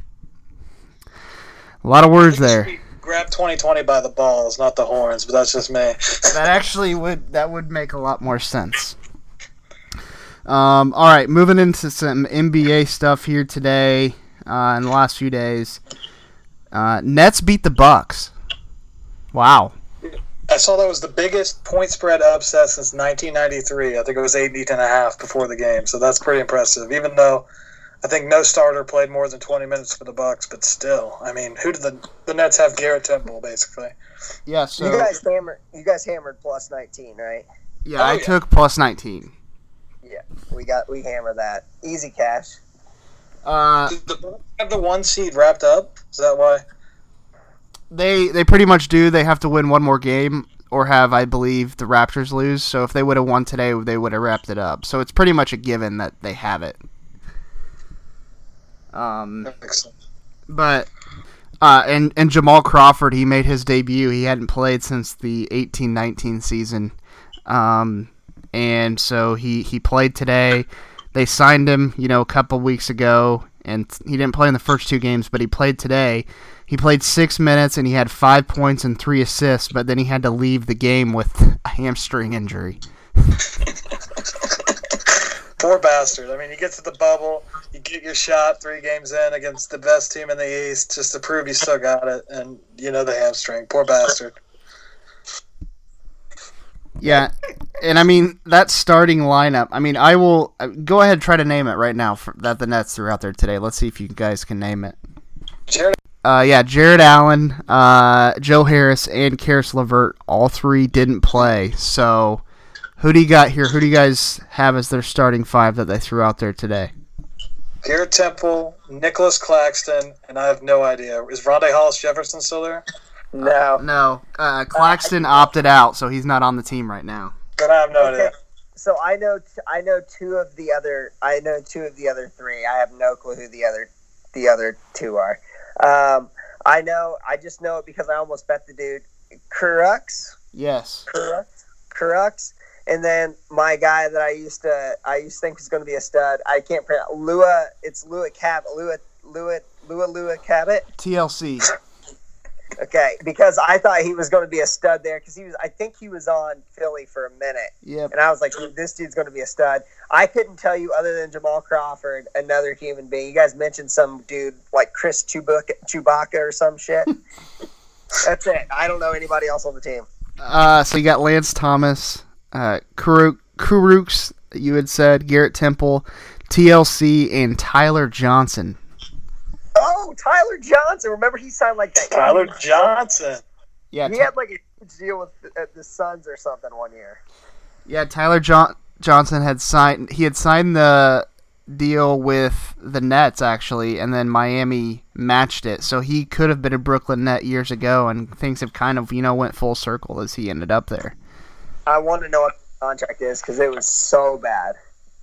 A lot of words there. Grab twenty twenty by the balls, not the horns, but that's just me. That actually would that would make a lot more sense. Um, all right, moving into some N B A stuff here today. Uh, in the last few days, uh, Nets beat the Bucks. Wow. I saw that was the biggest point spread upset since nineteen ninety-three. I think it was eight and a half before the game, so that's pretty impressive. Even though I think no starter played more than twenty minutes for the Bucks, but still, I mean, who did the the Nets have? Garrett Temple, basically. Yeah, so you guys hammered. You guys hammered plus nineteen, right? yeah, Oh, I yeah. took plus nineteen. Yeah, we got we hammered that. Easy cash. Uh, Did the Bucks have the one seed wrapped up? Is that why? they they pretty much do. They have to win one more game or have, I believe, the Raptors lose. So if they would have won today, they would have wrapped it up. So it's pretty much a given that they have it. Um, That makes sense. but uh, and and Jamal Crawford, he made his debut. He hadn't played since the eighteen nineteen season, um, and so he he played today. They signed him, you know, a couple weeks ago, and he didn't play in the first two games, but he played today. He played six minutes and he had five points and three assists, but then he had to leave the game with a hamstring injury. Poor bastard. I mean, you get to the bubble, you get your shot three games in against the best team in the East just to prove you still got it, and you know the hamstring. Poor bastard. Yeah, and I mean, that starting lineup, I mean, I will uh, go ahead and try to name it right now for, that the Nets threw out there today. Let's see if you guys can name it. Jared, Uh, yeah, Jared Allen, uh, Joe Harris, and Karis LeVert, all three didn't play. So, who do you got here? Who do you guys have as their starting five that they threw out there today? Garrett Temple, Nicholas Claxton, and I have no idea. Is Rondé Hollis Jefferson still there? No. No, uh, Claxton opted out, so he's not on the team right now. But I have no Okay. idea. So I know t- I know two of the other I know two of the other three. I have no clue who the other the other two are. Um, I know I just know it because I almost bet the dude Crux, Yes. Crux, Crux, and then my guy that I used to I used to think was going to be a stud. I can't pronounce Lua. It's Lua Cabot. Lua Lua Lua Lua Cabot. T L C. Okay, because I thought he was going to be a stud there because he was. I think he was on Philly for a minute. Yep. And I was like, this dude's going to be a stud. I couldn't tell you, other than Jamal Crawford, another human being. You guys mentioned some dude like Chris Chewbacca, Chewbacca or some shit. That's it. I don't know anybody else on the team. Uh, so you got Lance Thomas, uh, Kuruk, Kuruks, you had said, Garrett Temple, T L C, and Tyler Johnson. Oh, Tyler Johnson. Remember he signed like that. Tyler Johnson. Yeah, He Ty- had like a huge deal with the, uh, the Suns or something one year. yeah. Tyler John- Johnson had signed. He had signed the deal with the Nets actually, and then Miami matched it. So he could have been a Brooklyn Net years ago, and things have kind of you know went full circle as he ended up there. I want to know what the contract is because it was so bad.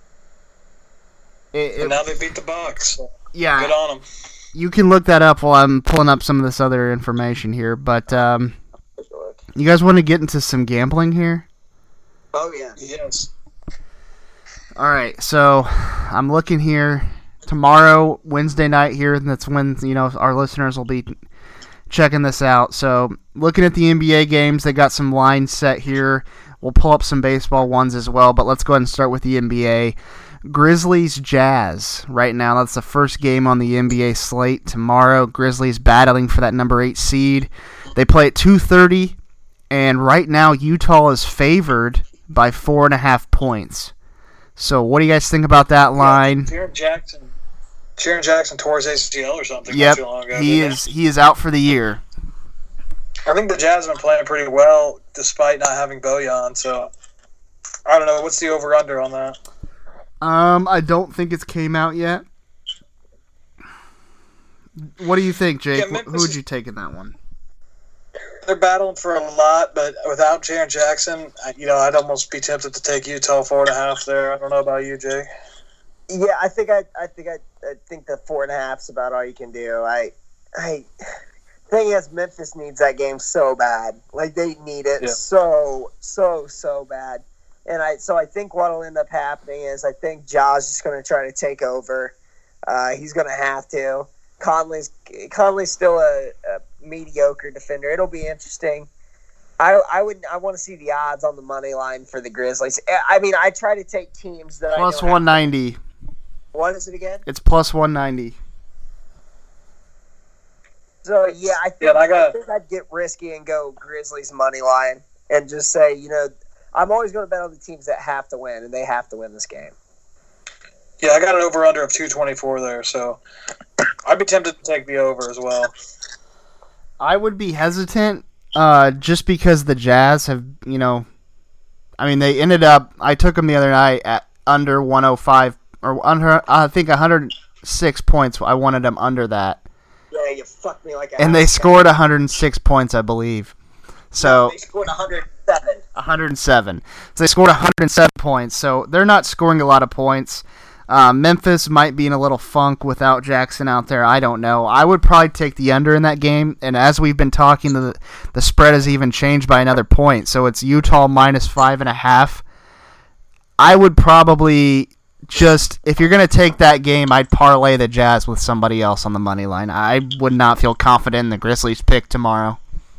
It, And it, now they beat the Bucks. So yeah, good on them. you can look that up while I'm pulling up some of this other information here. But um, you guys want to get into some gambling here? Oh yeah. Yes. All right, so I'm looking here tomorrow, Wednesday night here, and that's when you know our listeners will be checking this out. So looking at the N B A games, they got some lines set here. We'll pull up some baseball ones as well, but let's go ahead and start with the N B A. Grizzlies Jazz right now. That's the first game on the N B A slate tomorrow. Grizzlies battling for that number eight seed. They play at two thirty, and right now Utah is favored by four and a half points. So what do you guys think about that line? Jaren Jackson. Jaren Jackson tore his A C L or something Yep, not too long ago. he didn't is he is out for the year. I think the Jazz have been playing pretty well despite not having Bojan. So I don't know. What's the over/under on that? Um, I don't think it's came out yet. What do you think, Jake? Yeah, Wh- Memphis Who would is- you take in that one? they're battling for a lot, but without Jaren Jackson, you know, I'd almost be tempted to take Utah four and a half there. I don't know about you, Jay. Yeah, I think I, I think I, I think the four and a half is about all you can do. I, I, thing is, Memphis needs that game so bad. Like they need it yeah. so, so, so bad. And I, so I think what'll end up happening is I think Ja's just going to try to take over. Uh, he's going to have to. Conley's Conley's still a, a mediocre defender. It'll be interesting. I I would I want to see the odds on the money line for the Grizzlies. I mean, I try to take teams that plus I know one ninety. What is it again? It's plus one ninety. So yeah, I think, yeah, I, got, I think I'd get risky and go Grizzlies money line and just say, you know, I'm always going to bet on the teams that have to win, and they have to win this game. Yeah, I got an over-under of two twenty-four there, so I'd be tempted to take the over as well. I would be hesitant uh, just because the Jazz have, you know, I mean, they ended up, I took them the other night at under one oh five, or under, I think one hundred six points. I wanted them under that. Yeah, you fucked me like a And they scored one hundred six points, I believe. So they scored one hundred seven. one hundred seven. So they scored one hundred seven points. So they're not scoring a lot of points. Uh, Memphis might be in a little funk without Jackson out there. I don't know. I would probably take the under in that game. And as we've been talking, the the spread has even changed by another point. So it's Utah minus five and a half. I would probably just, if you're going to take that game, I'd parlay the Jazz with somebody else on the money line. I would not feel confident in the Grizzlies pick tomorrow.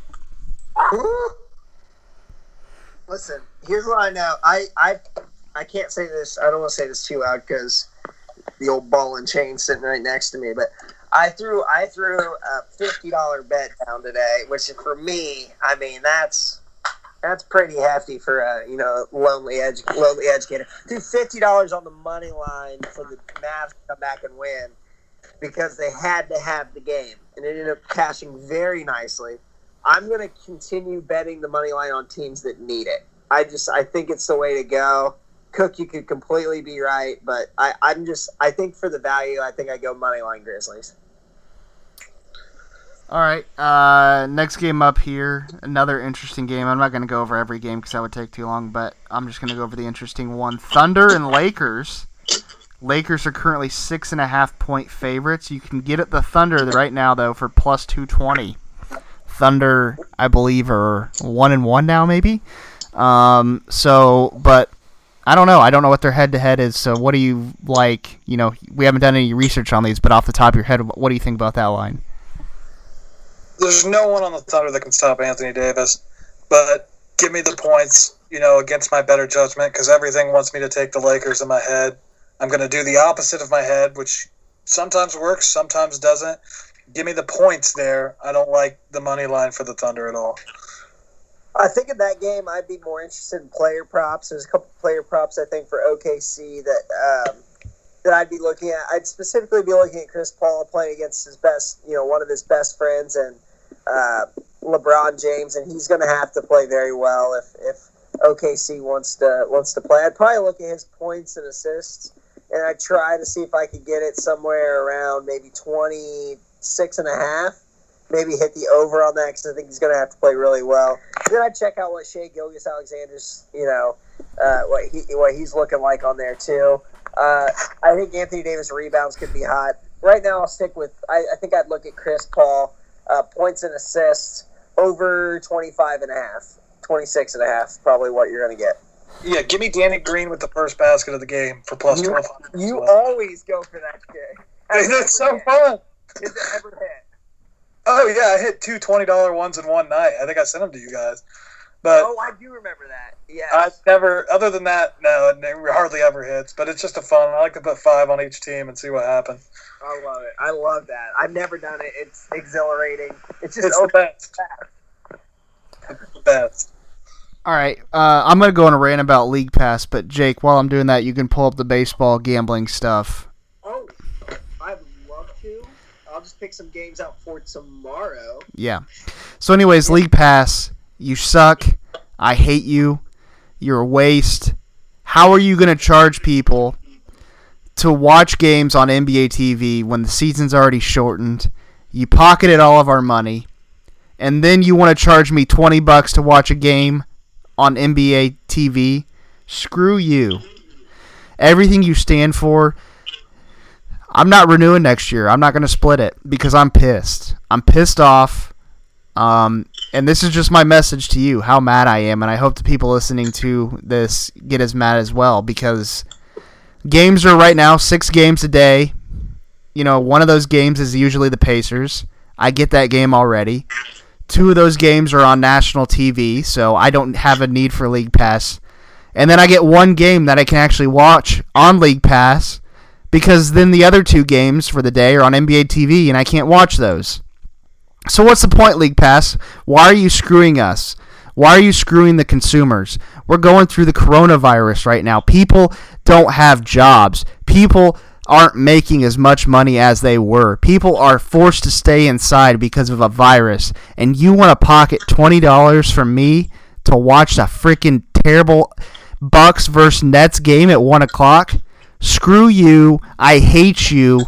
Listen, here's what I know. I, I, I can't say this. I don't want to say this too loud because the old ball and chain sitting right next to me. But I threw I threw a fifty dollar bet down today, which for me, I mean that's that's pretty hefty for a you know lonely edu- lonely educator. Threw fifty dollars on the money line for the Mavs to come back and win because they had to have the game, and it ended up cashing very nicely. I'm going to continue betting the money line on teams that need it. I just I think it's the way to go. Cook, you could completely be right, but I, I'm just I think for the value, I think I go money line Grizzlies. All right, uh, next game up here, another interesting game. I'm not going to go over every game because that would take too long, but I'm just going to go over the interesting one. Thunder and Lakers. Lakers are currently six and a half point favorites. You can get at the Thunder right now though for plus two twenty. Thunder, I believe, are one and one now, maybe. Um, so, but I don't know. I don't know what their head-to-head is. So, what do you like? You know, we haven't done any research on these, but off the top of your head, what do you think about that line? There's no one on the Thunder that can stop Anthony Davis, but give me the points. You know, against my better judgment, because everything wants me to take the Lakers in my head. I'm going to do the opposite of my head, which sometimes works, sometimes doesn't. Give me the points there. I don't like the money line for the Thunder at all. I think in that game, I'd be more interested in player props. There's a couple player props, I think, for O K C that um, that I'd be looking at. I'd specifically be looking at Chris Paul playing against his best, you know, one of his best friends, and uh, LeBron James, and he's going to have to play very well if, if O K C wants to wants to play. I'd probably look at his points and assists, and I'd try to see if I could get it somewhere around maybe twenty-six and a half. Maybe hit the over on that because I think he's going to have to play really well. Then I'd check out what Shai Gilgeous-Alexander's, you know, uh, what he what he's looking like on there too. Uh, I think Anthony Davis rebounds could be hot. Right now, I'll stick with. I, I think I'd look at Chris Paul uh, points and assists over twenty-five and a half, twenty-six and a half. Probably what you're going to get. Yeah, give me Danny Green with the first basket of the game for plus you, twelve. You well. always go for that kid. That's so hit? fun. Is it ever hit? Oh, yeah, I hit two twenty dollar ones in one night. I think I sent them to you guys. But oh, I do remember that. Yeah. I never, other than that, no, it hardly ever hits. But it's just a fun. I like to put five on each team and see what happens. I love it. I love that. I've never done it. It's exhilarating. It's just it's the best. It's the best. All right, uh, I'm going to go on a rant about League Pass, but Jake, while I'm doing that, you can pull up the baseball gambling stuff. Oh, I'd love to. I'll just pick some games out for tomorrow. Yeah. So anyways, League Pass, you suck. I hate you. You're a waste. How are you going to charge people to watch games on N B A T V when the season's already shortened? You pocketed all of our money. and then you want to charge me twenty bucks to watch a game on N B A T V, screw you. Everything you stand for, I'm not renewing next year. I'm not going to split it because I'm pissed. I'm pissed off. Um, and this is just my message to you, how mad I am, and I hope the people listening to this get as mad as well, because games are right now six games a day. You know, one of those games is usually the Pacers. I get that game already. Two of those games are on national T V, so I don't have a need for League Pass. And then I get one game that I can actually watch on League Pass, because then the other two games for the day are on N B A T V, and I can't watch those. So what's the point, League Pass? Why are you screwing us? Why are you screwing the consumers? We're going through the coronavirus right now. People don't have jobs. People aren't making as much money as they were. People are forced to stay inside because of a virus. And you want to pocket twenty dollars from me to watch the freaking terrible Bucks versus Nets game at one o'clock? Screw you. I hate you.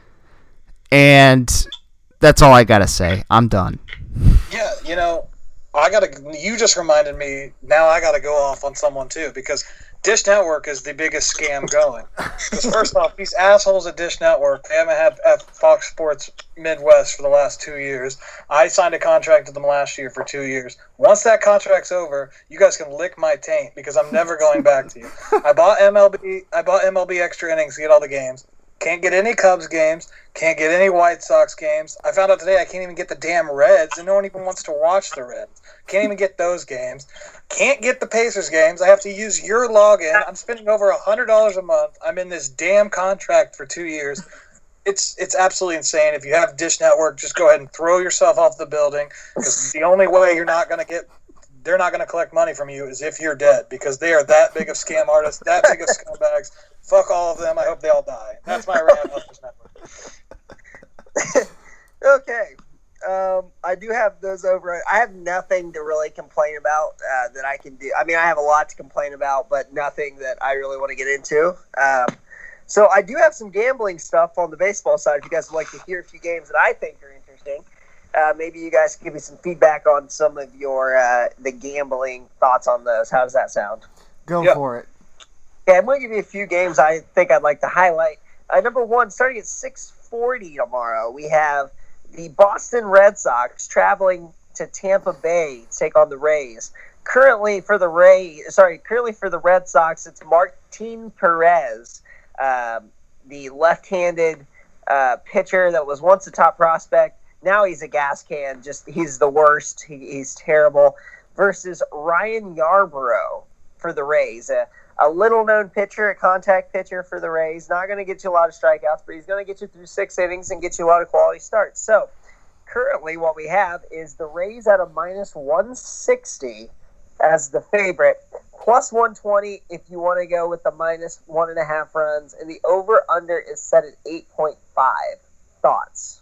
And that's all I got to say. I'm done. Yeah, you know, I gotta. You just reminded me. Now I gotta go off on someone too, because Dish Network is the biggest scam going. Because first off, these assholes at Dish Network, they haven't had F- Fox Sports Midwest for the last two years. I signed a contract with them last year for two years. Once that contract's over, you guys can lick my taint, because I'm never going back to you. I bought M L B. I bought M L B Extra Innings to get all the games. Can't get any Cubs games. Can't get any White Sox games. I found out today I can't even get the damn Reds, and no one even wants to watch the Reds. Can't even get those games. Can't get the Pacers games. I have to use your login. I'm spending over one hundred dollars a month. I'm in this damn contract for two years. It's it's absolutely insane. If you have Dish Network, just go ahead and throw yourself off the building, because the only way you're not going to get – they're not going to collect money from you is if you're dead, because they are that big of scam artists, that big of scumbags. Fuck all of them. I hope they all die. That's my rant on Dish Network. Okay. Um, I do have those over. I have nothing to really complain about uh, that I can do. I mean, I have a lot to complain about, but nothing that I really want to get into. Um, so I do have some gambling stuff on the baseball side. If you guys would like to hear a few games that I think are interesting, uh, maybe you guys can give me some feedback on some of your uh, the gambling thoughts on those. How does that sound? Go Yep. for it. Okay, I'm going to give you a few games I think I'd like to highlight. Uh, number one, starting at six forty tomorrow, we have the Boston Red Sox traveling to Tampa Bay to take on the Rays. Currently for the Rays, sorry, currently for the Red Sox, it's Martin Perez, um, the left-handed uh, pitcher that was once a top prospect. Now he's a gas can. Just he's the worst. He, he's terrible. Versus Ryan Yarbrough for the Rays. Uh, A little-known pitcher, a contact pitcher for the Rays. Not going to get you a lot of strikeouts, but he's going to get you through six innings and get you a lot of quality starts. So, currently what we have is the Rays at a minus one sixty as the favorite, plus one twenty if you want to go with the minus one and a half runs, and the over-under is set at eight point five. Thoughts?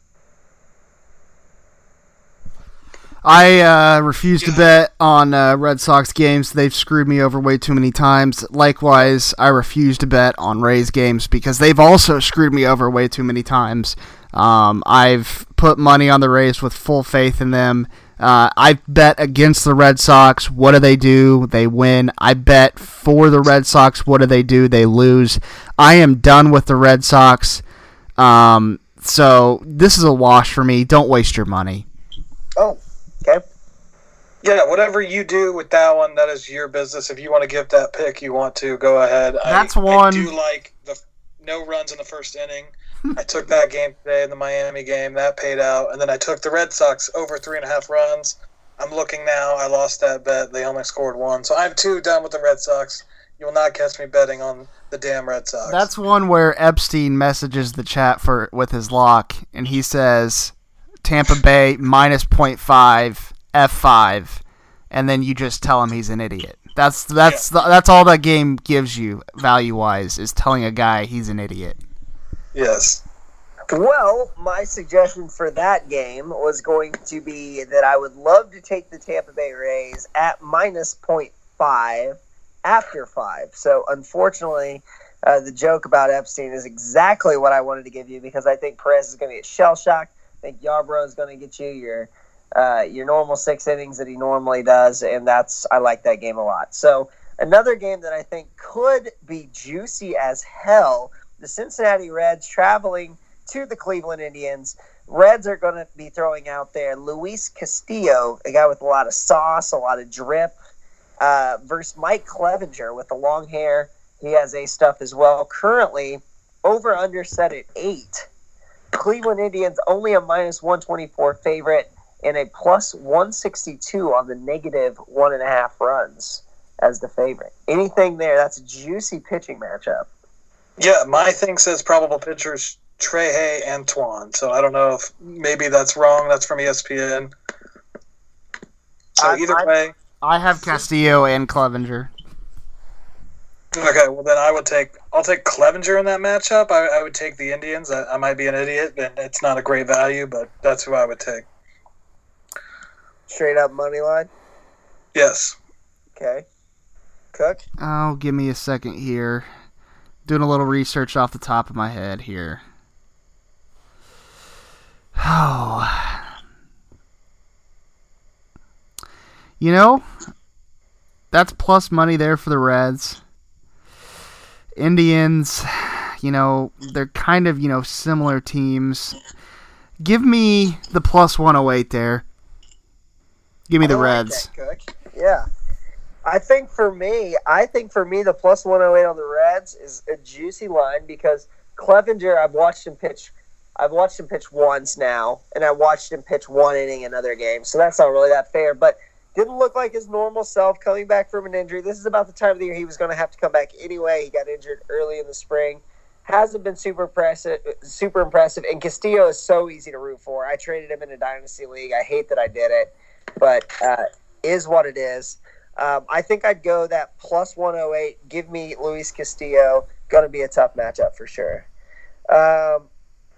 I uh, refuse to bet on uh, Red Sox games. They've screwed me over way too many times. Likewise, I refuse to bet on Rays games because they've also screwed me over way too many times. Um, I've put money on the Rays with full faith in them. Uh, I bet against the Red Sox. What do they do? They win. I bet for the Red Sox. What do they do? They lose. I am done with the Red Sox. Um, so this is a wash for me. Don't waste your money. Oh, okay. Yeah, whatever you do with that one, that is your business. If you want to give that pick, you want to, go ahead. That's I, one. I do like the no runs in the first inning. I took that game today in the Miami game. That paid out. And then I took the Red Sox over three and a half runs. I'm looking now. I lost that bet. They only scored one. So I'm two done with the Red Sox. You will not catch me betting on the damn Red Sox. That's one where Epstein messages the chat for with his lock, and he says Tampa Bay minus point five, F five, and then you just tell him he's an idiot. That's that's yeah. the, that's all that game gives you value-wise, is telling a guy he's an idiot. Yes. Well, my suggestion for that game was going to be that I would love to take the Tampa Bay Rays at minus point five after five. So, unfortunately, uh, the joke about Epstein is exactly what I wanted to give you, because I think Perez is going to get shell-shocked. I think Yarbrough is going to get you your uh, your normal six innings that he normally does, and that's I like that game a lot. So another game that I think could be juicy as hell, the Cincinnati Reds traveling to the Cleveland Indians. Reds are going to be throwing out there Luis Castillo, a guy with a lot of sauce, a lot of drip, uh, versus Mike Clevinger with the long hair. He has A stuff as well. Currently, over under set at eight. Cleveland Indians only a minus one twenty-four favorite and a plus one sixty-two on the negative one and a half runs as the favorite. Anything there? That's a juicy pitching matchup. Yeah, my thing says probable pitchers Treje Antoine. So I don't know if maybe that's wrong. That's from E S P N. So I- either I- way. I have Castillo and Clevinger. Okay, well then I would take I'll take Clevinger in that matchup. I, I would take the Indians. I, I might be an idiot, and it's not a great value, but that's who I would take. Straight up money line. Yes. Okay. Cook. Oh, give me a second here. Doing a little research off the top of my head here. Oh. You know, that's plus money there for the Reds. Indians, you know, they're kind of, you know, similar teams. Give me the plus one oh eight there. Give me the I like Reds. that, Cook. Yeah. I think for me, I think for me, the plus one oh eight on the Reds is a juicy line because Clevinger, I've watched him pitch. I've watched him pitch once now, and I watched him pitch one inning another game, so that's not really that fair. But didn't look like his normal self coming back from an injury. This is about the time of the year he was going to have to come back anyway. He got injured early in the spring. Hasn't been super impressive, super impressive. And Castillo is so easy to root for. I traded him in a dynasty league. I hate that I did it, but uh, is what it is. Um, I think I'd go that plus one oh eight. Give me Luis Castillo. Going to be a tough matchup for sure. Um,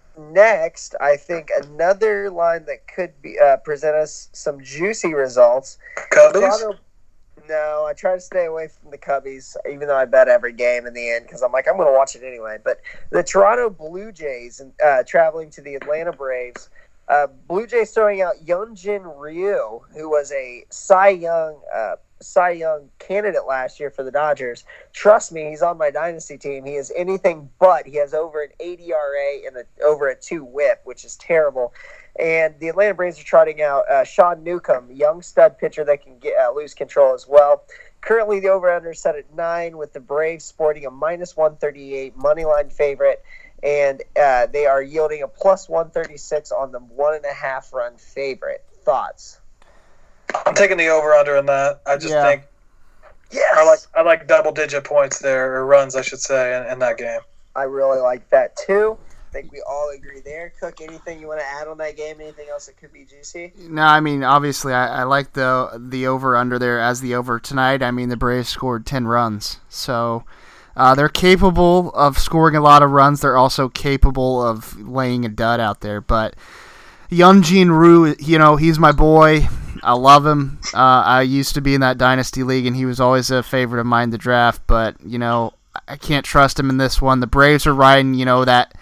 next, I think another line that could be uh, present us some juicy results. Cubbies? Toronto, no, I try to stay away from the Cubbies, even though I bet every game in the end because I'm like, I'm going to watch it anyway. But the Toronto Blue Jays uh, traveling to the Atlanta Braves. Uh, Blue Jays throwing out Hyunjin Ryu, who was a Cy Young uh, Cy Young candidate last year for the Dodgers. Trust me, he's on my dynasty team. He is anything but. He has over an eight E R A and a, over a two whip, which is terrible. And the Atlanta Braves are trotting out uh, Sean Newcomb, young stud pitcher that can get uh, lose control as well. Currently, the over-under is set at nine, with the Braves sporting a minus one thirty-eight money line favorite, and uh, they are yielding a plus one thirty-six on the one and a half run favorite. Thoughts? I'm taking the over under in that. I just Yeah. think Yes, I like I like double digit points there, or runs I should say, in, in that game. I really like that too. I think we all agree there. Cook, anything you want to add on that game? Anything else that could be juicy? No, I mean, obviously, I, I like the the over under there as the over tonight. I mean, the Braves scored ten runs, so uh, they're capable of scoring a lot of runs. They're also capable of laying a dud out there. But Hyunjin Ryu, you know, he's my boy. I love him. Uh, I used to be in that dynasty league, and he was always a favorite of mine to draft. But you know, I can't trust him in this one. The Braves are riding, you know, that.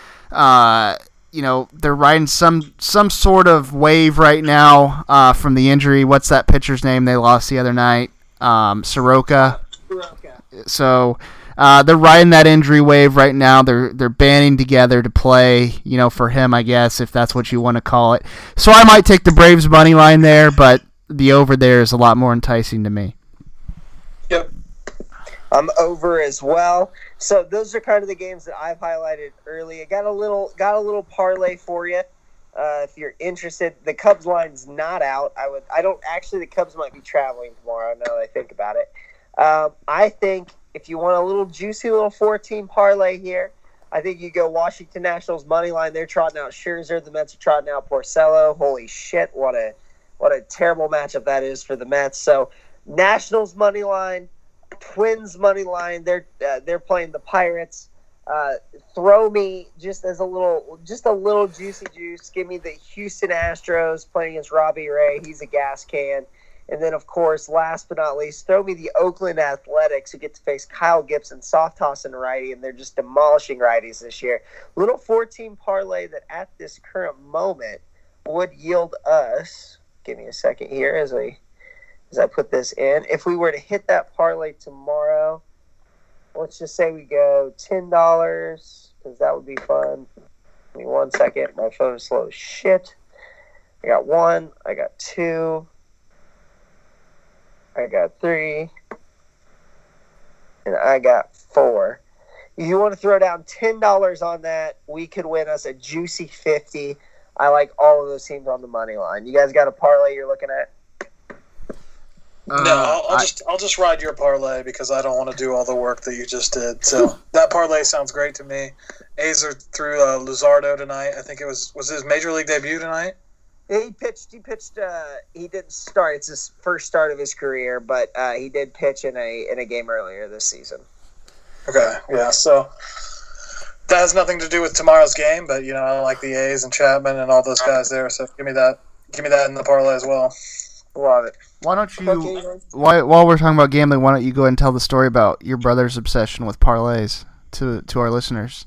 Uh, you know, they're riding some some sort of wave right now uh, from the injury. What's that pitcher's name they lost the other night? Um, Soroka. So uh, they're riding that injury wave right now. They're they're banding together to play, you know, for him, I guess, if that's what you want to call it. So I might take the Braves money line there, but the over there is a lot more enticing to me. Yep. I'm over as well. So those are kind of the games that I've highlighted early. I got a little got a little parlay for you. Uh, if you're interested, the Cubs line's not out. I would I don't actually the Cubs might be traveling tomorrow now that I think about it. Um, I think if you want a little juicy little four-team parlay here, I think you go Washington Nationals money line. They're trotting out Scherzer. The Mets are trotting out Porcello. Holy shit, what a what a terrible matchup that is for the Mets. So Nationals money line. Twins money line. They're uh, they're playing the Pirates. Uh, throw me just as a little, just a little juicy juice. Give me the Houston Astros playing against Robbie Ray. He's a gas can. And then, of course, last but not least, throw me the Oakland Athletics, who get to face Kyle Gibson, soft toss and righty, and they're just demolishing righties this year. Little four-team parlay that at this current moment would yield us give me a second here as I as I put this in. If we were to hit that parlay tomorrow, let's just say we go ten dollars, because that would be fun. Give me one second. My phone is slow as shit. I got one. I got two. I got three. And I got four. If you want to throw down ten dollars on that, we could win us a juicy fifty. I like all of those teams on the money line. You guys got a parlay you're looking at? Uh, no, I'll, I'll I, just I'll just ride your parlay because I don't want to do all the work that you just did. So that parlay sounds great to me. A's are through uh, Luzardo tonight. I think it was was his major league debut tonight. Yeah, he pitched. He pitched. Uh, he didn't start. It's his first start of his career, but uh, he did pitch in a in a game earlier this season. Okay, yeah. So that has nothing to do with tomorrow's game, but you know I like the A's and Chapman and all those guys there. So give me that. Give me that in the parlay as well. Love it. Why don't you, why, while we're talking about gambling, why don't you go ahead and tell the story about your brother's obsession with parlays to to our listeners?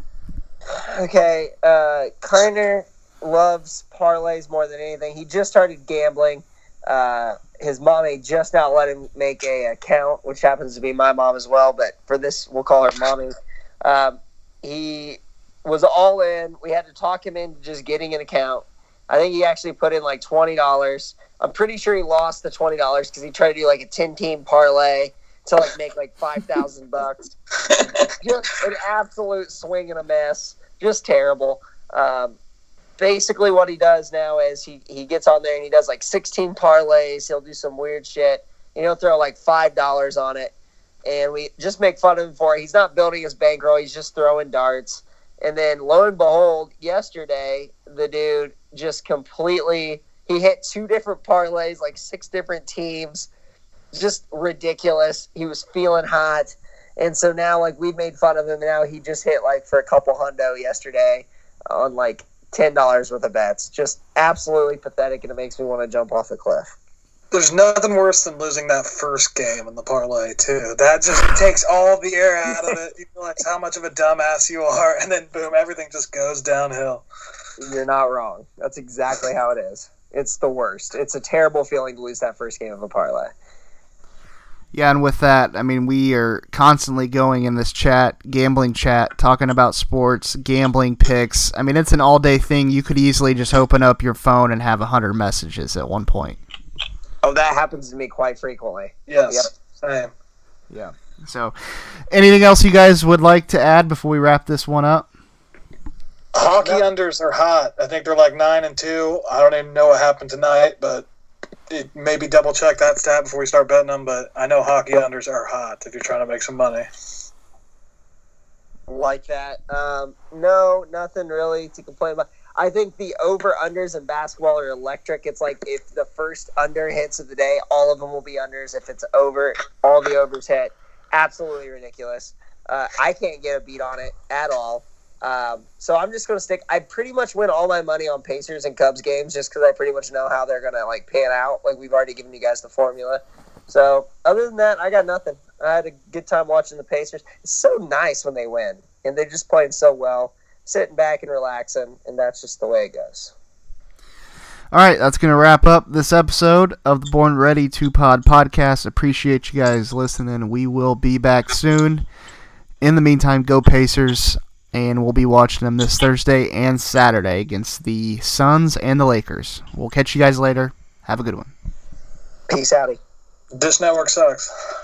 Okay, uh, Kiner loves parlays more than anything. He just started gambling. Uh, his mommy just now let him make a account, which happens to be my mom as well, but for this, we'll call her mommy. Um, he was all in. We had to talk him into just getting an account. I think he actually put in like twenty dollars. I'm pretty sure he lost the twenty dollars because he tried to do like a ten-team parlay to like make like five thousand bucks. Just an absolute swing and a miss. Just terrible. Um, basically what he does now is he, he gets on there and he does like sixteen parlays. He'll do some weird shit. And he'll throw like five dollars on it. And we just make fun of him for it. He's not building his bankroll. He's just throwing darts. And then lo and behold, yesterday, the dude just completely – he hit two different parlays, like six different teams. Just ridiculous. He was feeling hot. And so now, like, we've made fun of him. And now he just hit, like, for a couple hundo yesterday on, like, ten dollars worth of bets. Just absolutely pathetic, and it makes me want to jump off a cliff. There's nothing worse than losing that first game in the parlay, too. That just takes all the air out of it. You realize how much of a dumbass you are, and then, boom, everything just goes downhill. You're not wrong. That's exactly how it is. It's the worst. It's a terrible feeling to lose that first game of a parlay. Yeah, and with that, I mean, we are constantly going in this chat, gambling chat, talking about sports, gambling picks. I mean, it's an all-day thing. You could easily just open up your phone and have one hundred messages at one point. Oh, that happens to me quite frequently. Yes, yep. Same. Yeah. So, anything else you guys would like to add before we wrap this one up? Hockey unders are hot. I think they're like nine and two. I don't even know what happened tonight, but it, maybe double check that stat before we start betting them. But I know hockey unders are hot if you're trying to make some money. Like that. Um, no, nothing really to complain about. I think the over-unders in basketball are electric. It's like if the first under hits of the day, all of them will be unders. If it's over, all the overs hit. Absolutely ridiculous. Uh, I can't get a beat on it at all. Um, so I'm just going to stick – I pretty much win all my money on Pacers and Cubs games just because I pretty much know how they're going to, like, pan out. Like, we've already given you guys the formula. So other than that, I got nothing. I had a good time watching the Pacers. It's so nice when they win, and they're just playing so well. Sitting back and relaxing, and that's just the way it goes. All right, that's going to wrap up this episode of the Born Ready two Pod podcast. Appreciate you guys listening. We will be back soon. In the meantime, go Pacers, and we'll be watching them this Thursday and Saturday against the Suns and the Lakers. We'll catch you guys later. Have a good one. Peace outie. This network sucks.